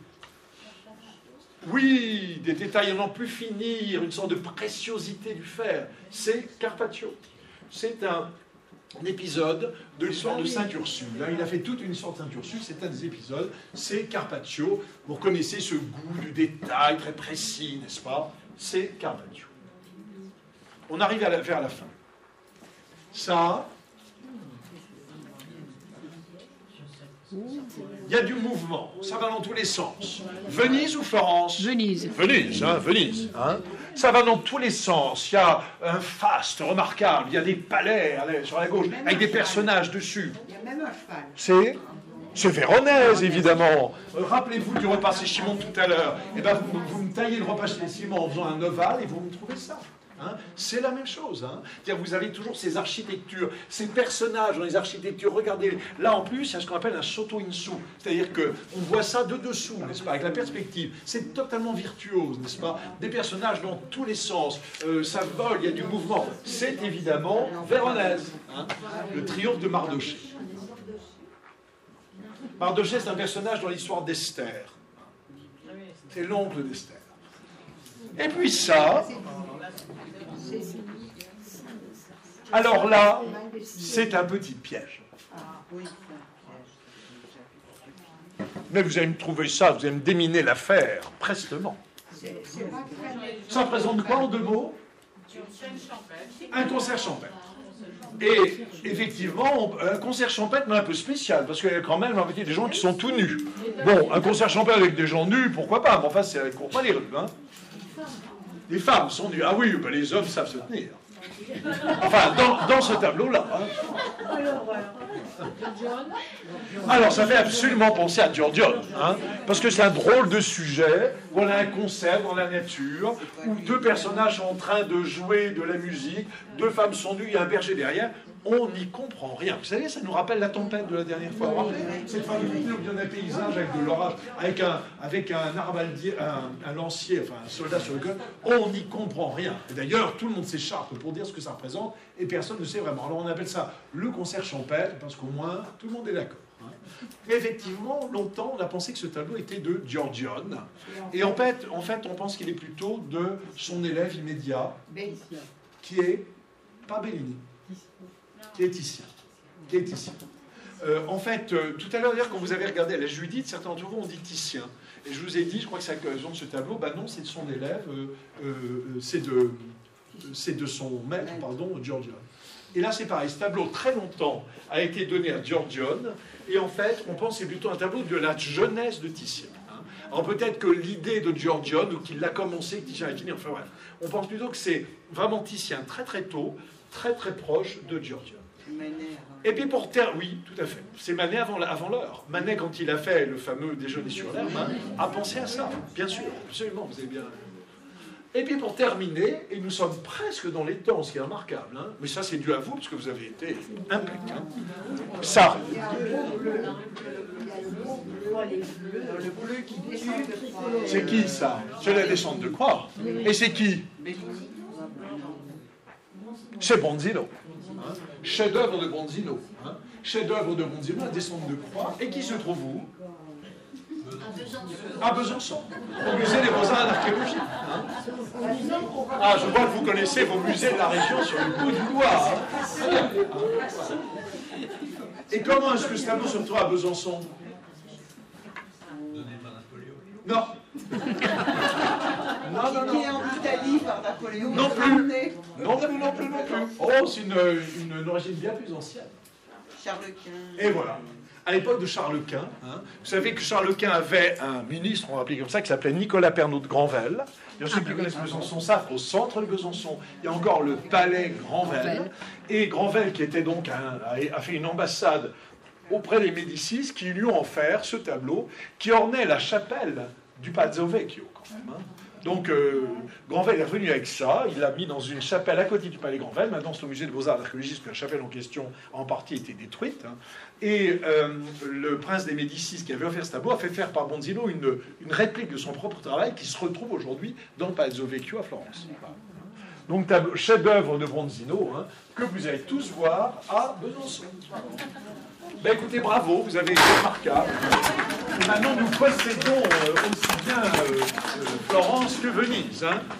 Oui, des détails à n'en plus finir, une sorte de préciosité du fer. C'est Carpaccio. C'est un, un épisode de l'histoire de Sainte-Ursule. Il a fait toute une histoire de Sainte-Ursule, c'est un des épisodes. C'est Carpaccio. Vous reconnaissez ce goût du détail très précis, n'est-ce pas? C'est Carpaccio. On arrive à la, vers la fin. Ça... Il y a du mouvement, ça va dans tous les sens. Venise ou Florence? Venise. Venise, hein, Venise. Hein. Ça va dans tous les sens. Il y a un faste remarquable, il y a des palais sur la gauche, avec des personnages dessus. Il y a même un cheval. C'est c'est Véronèse, évidemment. Euh, Rappelez-vous du repas chez Simon tout à l'heure. Eh ben, vous, vous me taillez le repas chez Simon en faisant un ovale et vous me trouvez ça. Hein, c'est la même chose. Hein. C'est-à-dire, vous avez toujours ces architectures, ces personnages dans les architectures. Regardez, là en plus, il y a ce qu'on appelle un shoto insu. C'est-à-dire qu'on voit ça de dessous, n'est-ce pas, avec la perspective. C'est totalement virtuose, n'est-ce pas? Des personnages dans tous les sens. Euh, ça vole, il y a du mouvement. C'est évidemment Véronèse, hein, le triomphe de Mardochée. Mardochée, c'est un personnage dans l'histoire d'Esther. C'est l'oncle d'Esther. Et puis ça... Alors là, c'est un petit piège. Mais vous allez me trouver ça, vous allez me déminer l'affaire, prestement. Ça représente quoi en deux mots? Un concert champêtre. Et effectivement, un concert champêtre, mais un peu spécial, parce qu'il y a quand même des gens qui sont tout nus. Bon, un concert champêtre avec des gens nus, pourquoi pas? Mais enfin, c'est avec court pas les rues, hein. Les femmes sont nues. Ah oui, ben les hommes savent se tenir. Enfin, dans, dans ce tableau-là. Hein. Alors, ça fait absolument penser à Giorgione, hein, parce que c'est un drôle de sujet. Voilà un concert dans la nature, où deux personnages sont en train de jouer de la musique, deux femmes sont nues, il y a un berger derrière. On n'y comprend rien. Vous savez, ça nous rappelle la tempête de la dernière fois. Vous vous rappelez cette fameuse vidéo où il y a un paysage avec de l'orage, avec un, avec un arbaldier, un, un lancier, enfin un soldat sur le gun. On n'y comprend rien. Et d'ailleurs, tout le monde s'écharpe pour dire ce que ça représente, et personne ne sait vraiment. Alors on appelle ça le concert champêtre, parce qu'au moins, tout le monde est d'accord. Hein. Et effectivement, longtemps, on a pensé que ce tableau était de Giorgione. Et en fait, en fait on pense qu'il est plutôt de son élève immédiat, qui est pas Bellini. Qui est Titien. Qui est Titien. Euh, en fait, euh, tout à l'heure, d'ailleurs, quand vous avez regardé la Judith, certains d'entre vous ont dit Titien. Et je vous ai dit, je crois que c'est à l'occasion de ce tableau, ben non, c'est de son élève, euh, euh, c'est de, c'est de son maître, pardon, Giorgione. Et là, c'est pareil, ce tableau, très longtemps, a été donné à Giorgione, et en fait, on pense que c'est plutôt un tableau de la jeunesse de Titien. Hein. Alors peut-être que l'idée de Giorgione, ou qu'il l'a commencé, que Titien a fini, enfin bref, on pense plutôt que c'est vraiment Titien, très très tôt, très très proche de Giorgione. Et puis pour terminer, oui, tout à fait. C'est Manet avant, avant l'heure. Manet, quand il a fait le fameux déjeuner sur l'herbe, hein, a pensé à ça, bien sûr, absolument, vous avez bien. Et puis pour terminer, et nous sommes presque dans les temps, ce qui est remarquable, hein, mais ça c'est dû à vous, parce que vous avez été impliqués. Hein. Ça. C'est qui ça? C'est la descente de croix. Et c'est qui? C'est Bronzino. Hein, chef-d'œuvre de Bronzino. Hein, chef-d'œuvre de Bronzino, la descente de croix. Et qui se trouve où? À Besançon, au musée des Beaux-Arts et d'Archéologie. Hein. Ah, je vois que vous connaissez vos musées de la région sur le bout du doigt. Hein. Et comment est-ce que ce tableau se retrouve à Besançon? Non. Non, non, non. Qui est en Italie par Napoléon? Non plus. Non plus, non plus, non plus. Oh, c'est une, une, une origine bien plus ancienne. Charles Quint. Et voilà. À l'époque de Charles Quint, hein, vous savez que Charles Quint avait un ministre, on va appeler comme ça, qui s'appelait Nicolas Pernaut de Granvelle. Ceux ah, qui connaissent Besançon savent qu'au centre de Besançon, il y a encore le palais Granvelle. Et Granvelle, qui était donc un, a fait une ambassade auprès des Médicis, qui lui ont offert ce tableau qui ornait la chapelle du Palazzo Vecchio, quand même. Hein. Donc, euh, Granvelle est revenu avec ça, il l'a mis dans une chapelle à côté du palais Granvelle. Maintenant, c'est au musée des Beaux-Arts d'Archéologie, parce que la chapelle en question, en partie, était détruite. Hein. Et euh, le prince des Médicis, qui avait offert ce tableau, a fait faire par Bronzino une, une réplique de son propre travail qui se retrouve aujourd'hui dans le Palazzo Vecchio à Florence. Donc, chef-d'œuvre de Bronzino, hein, que vous allez tous voir à Besançon. Ben écoutez, bravo, vous avez été remarquable. Et maintenant, nous possédons euh, aussi bien euh, euh, Florence que Venise. Hein.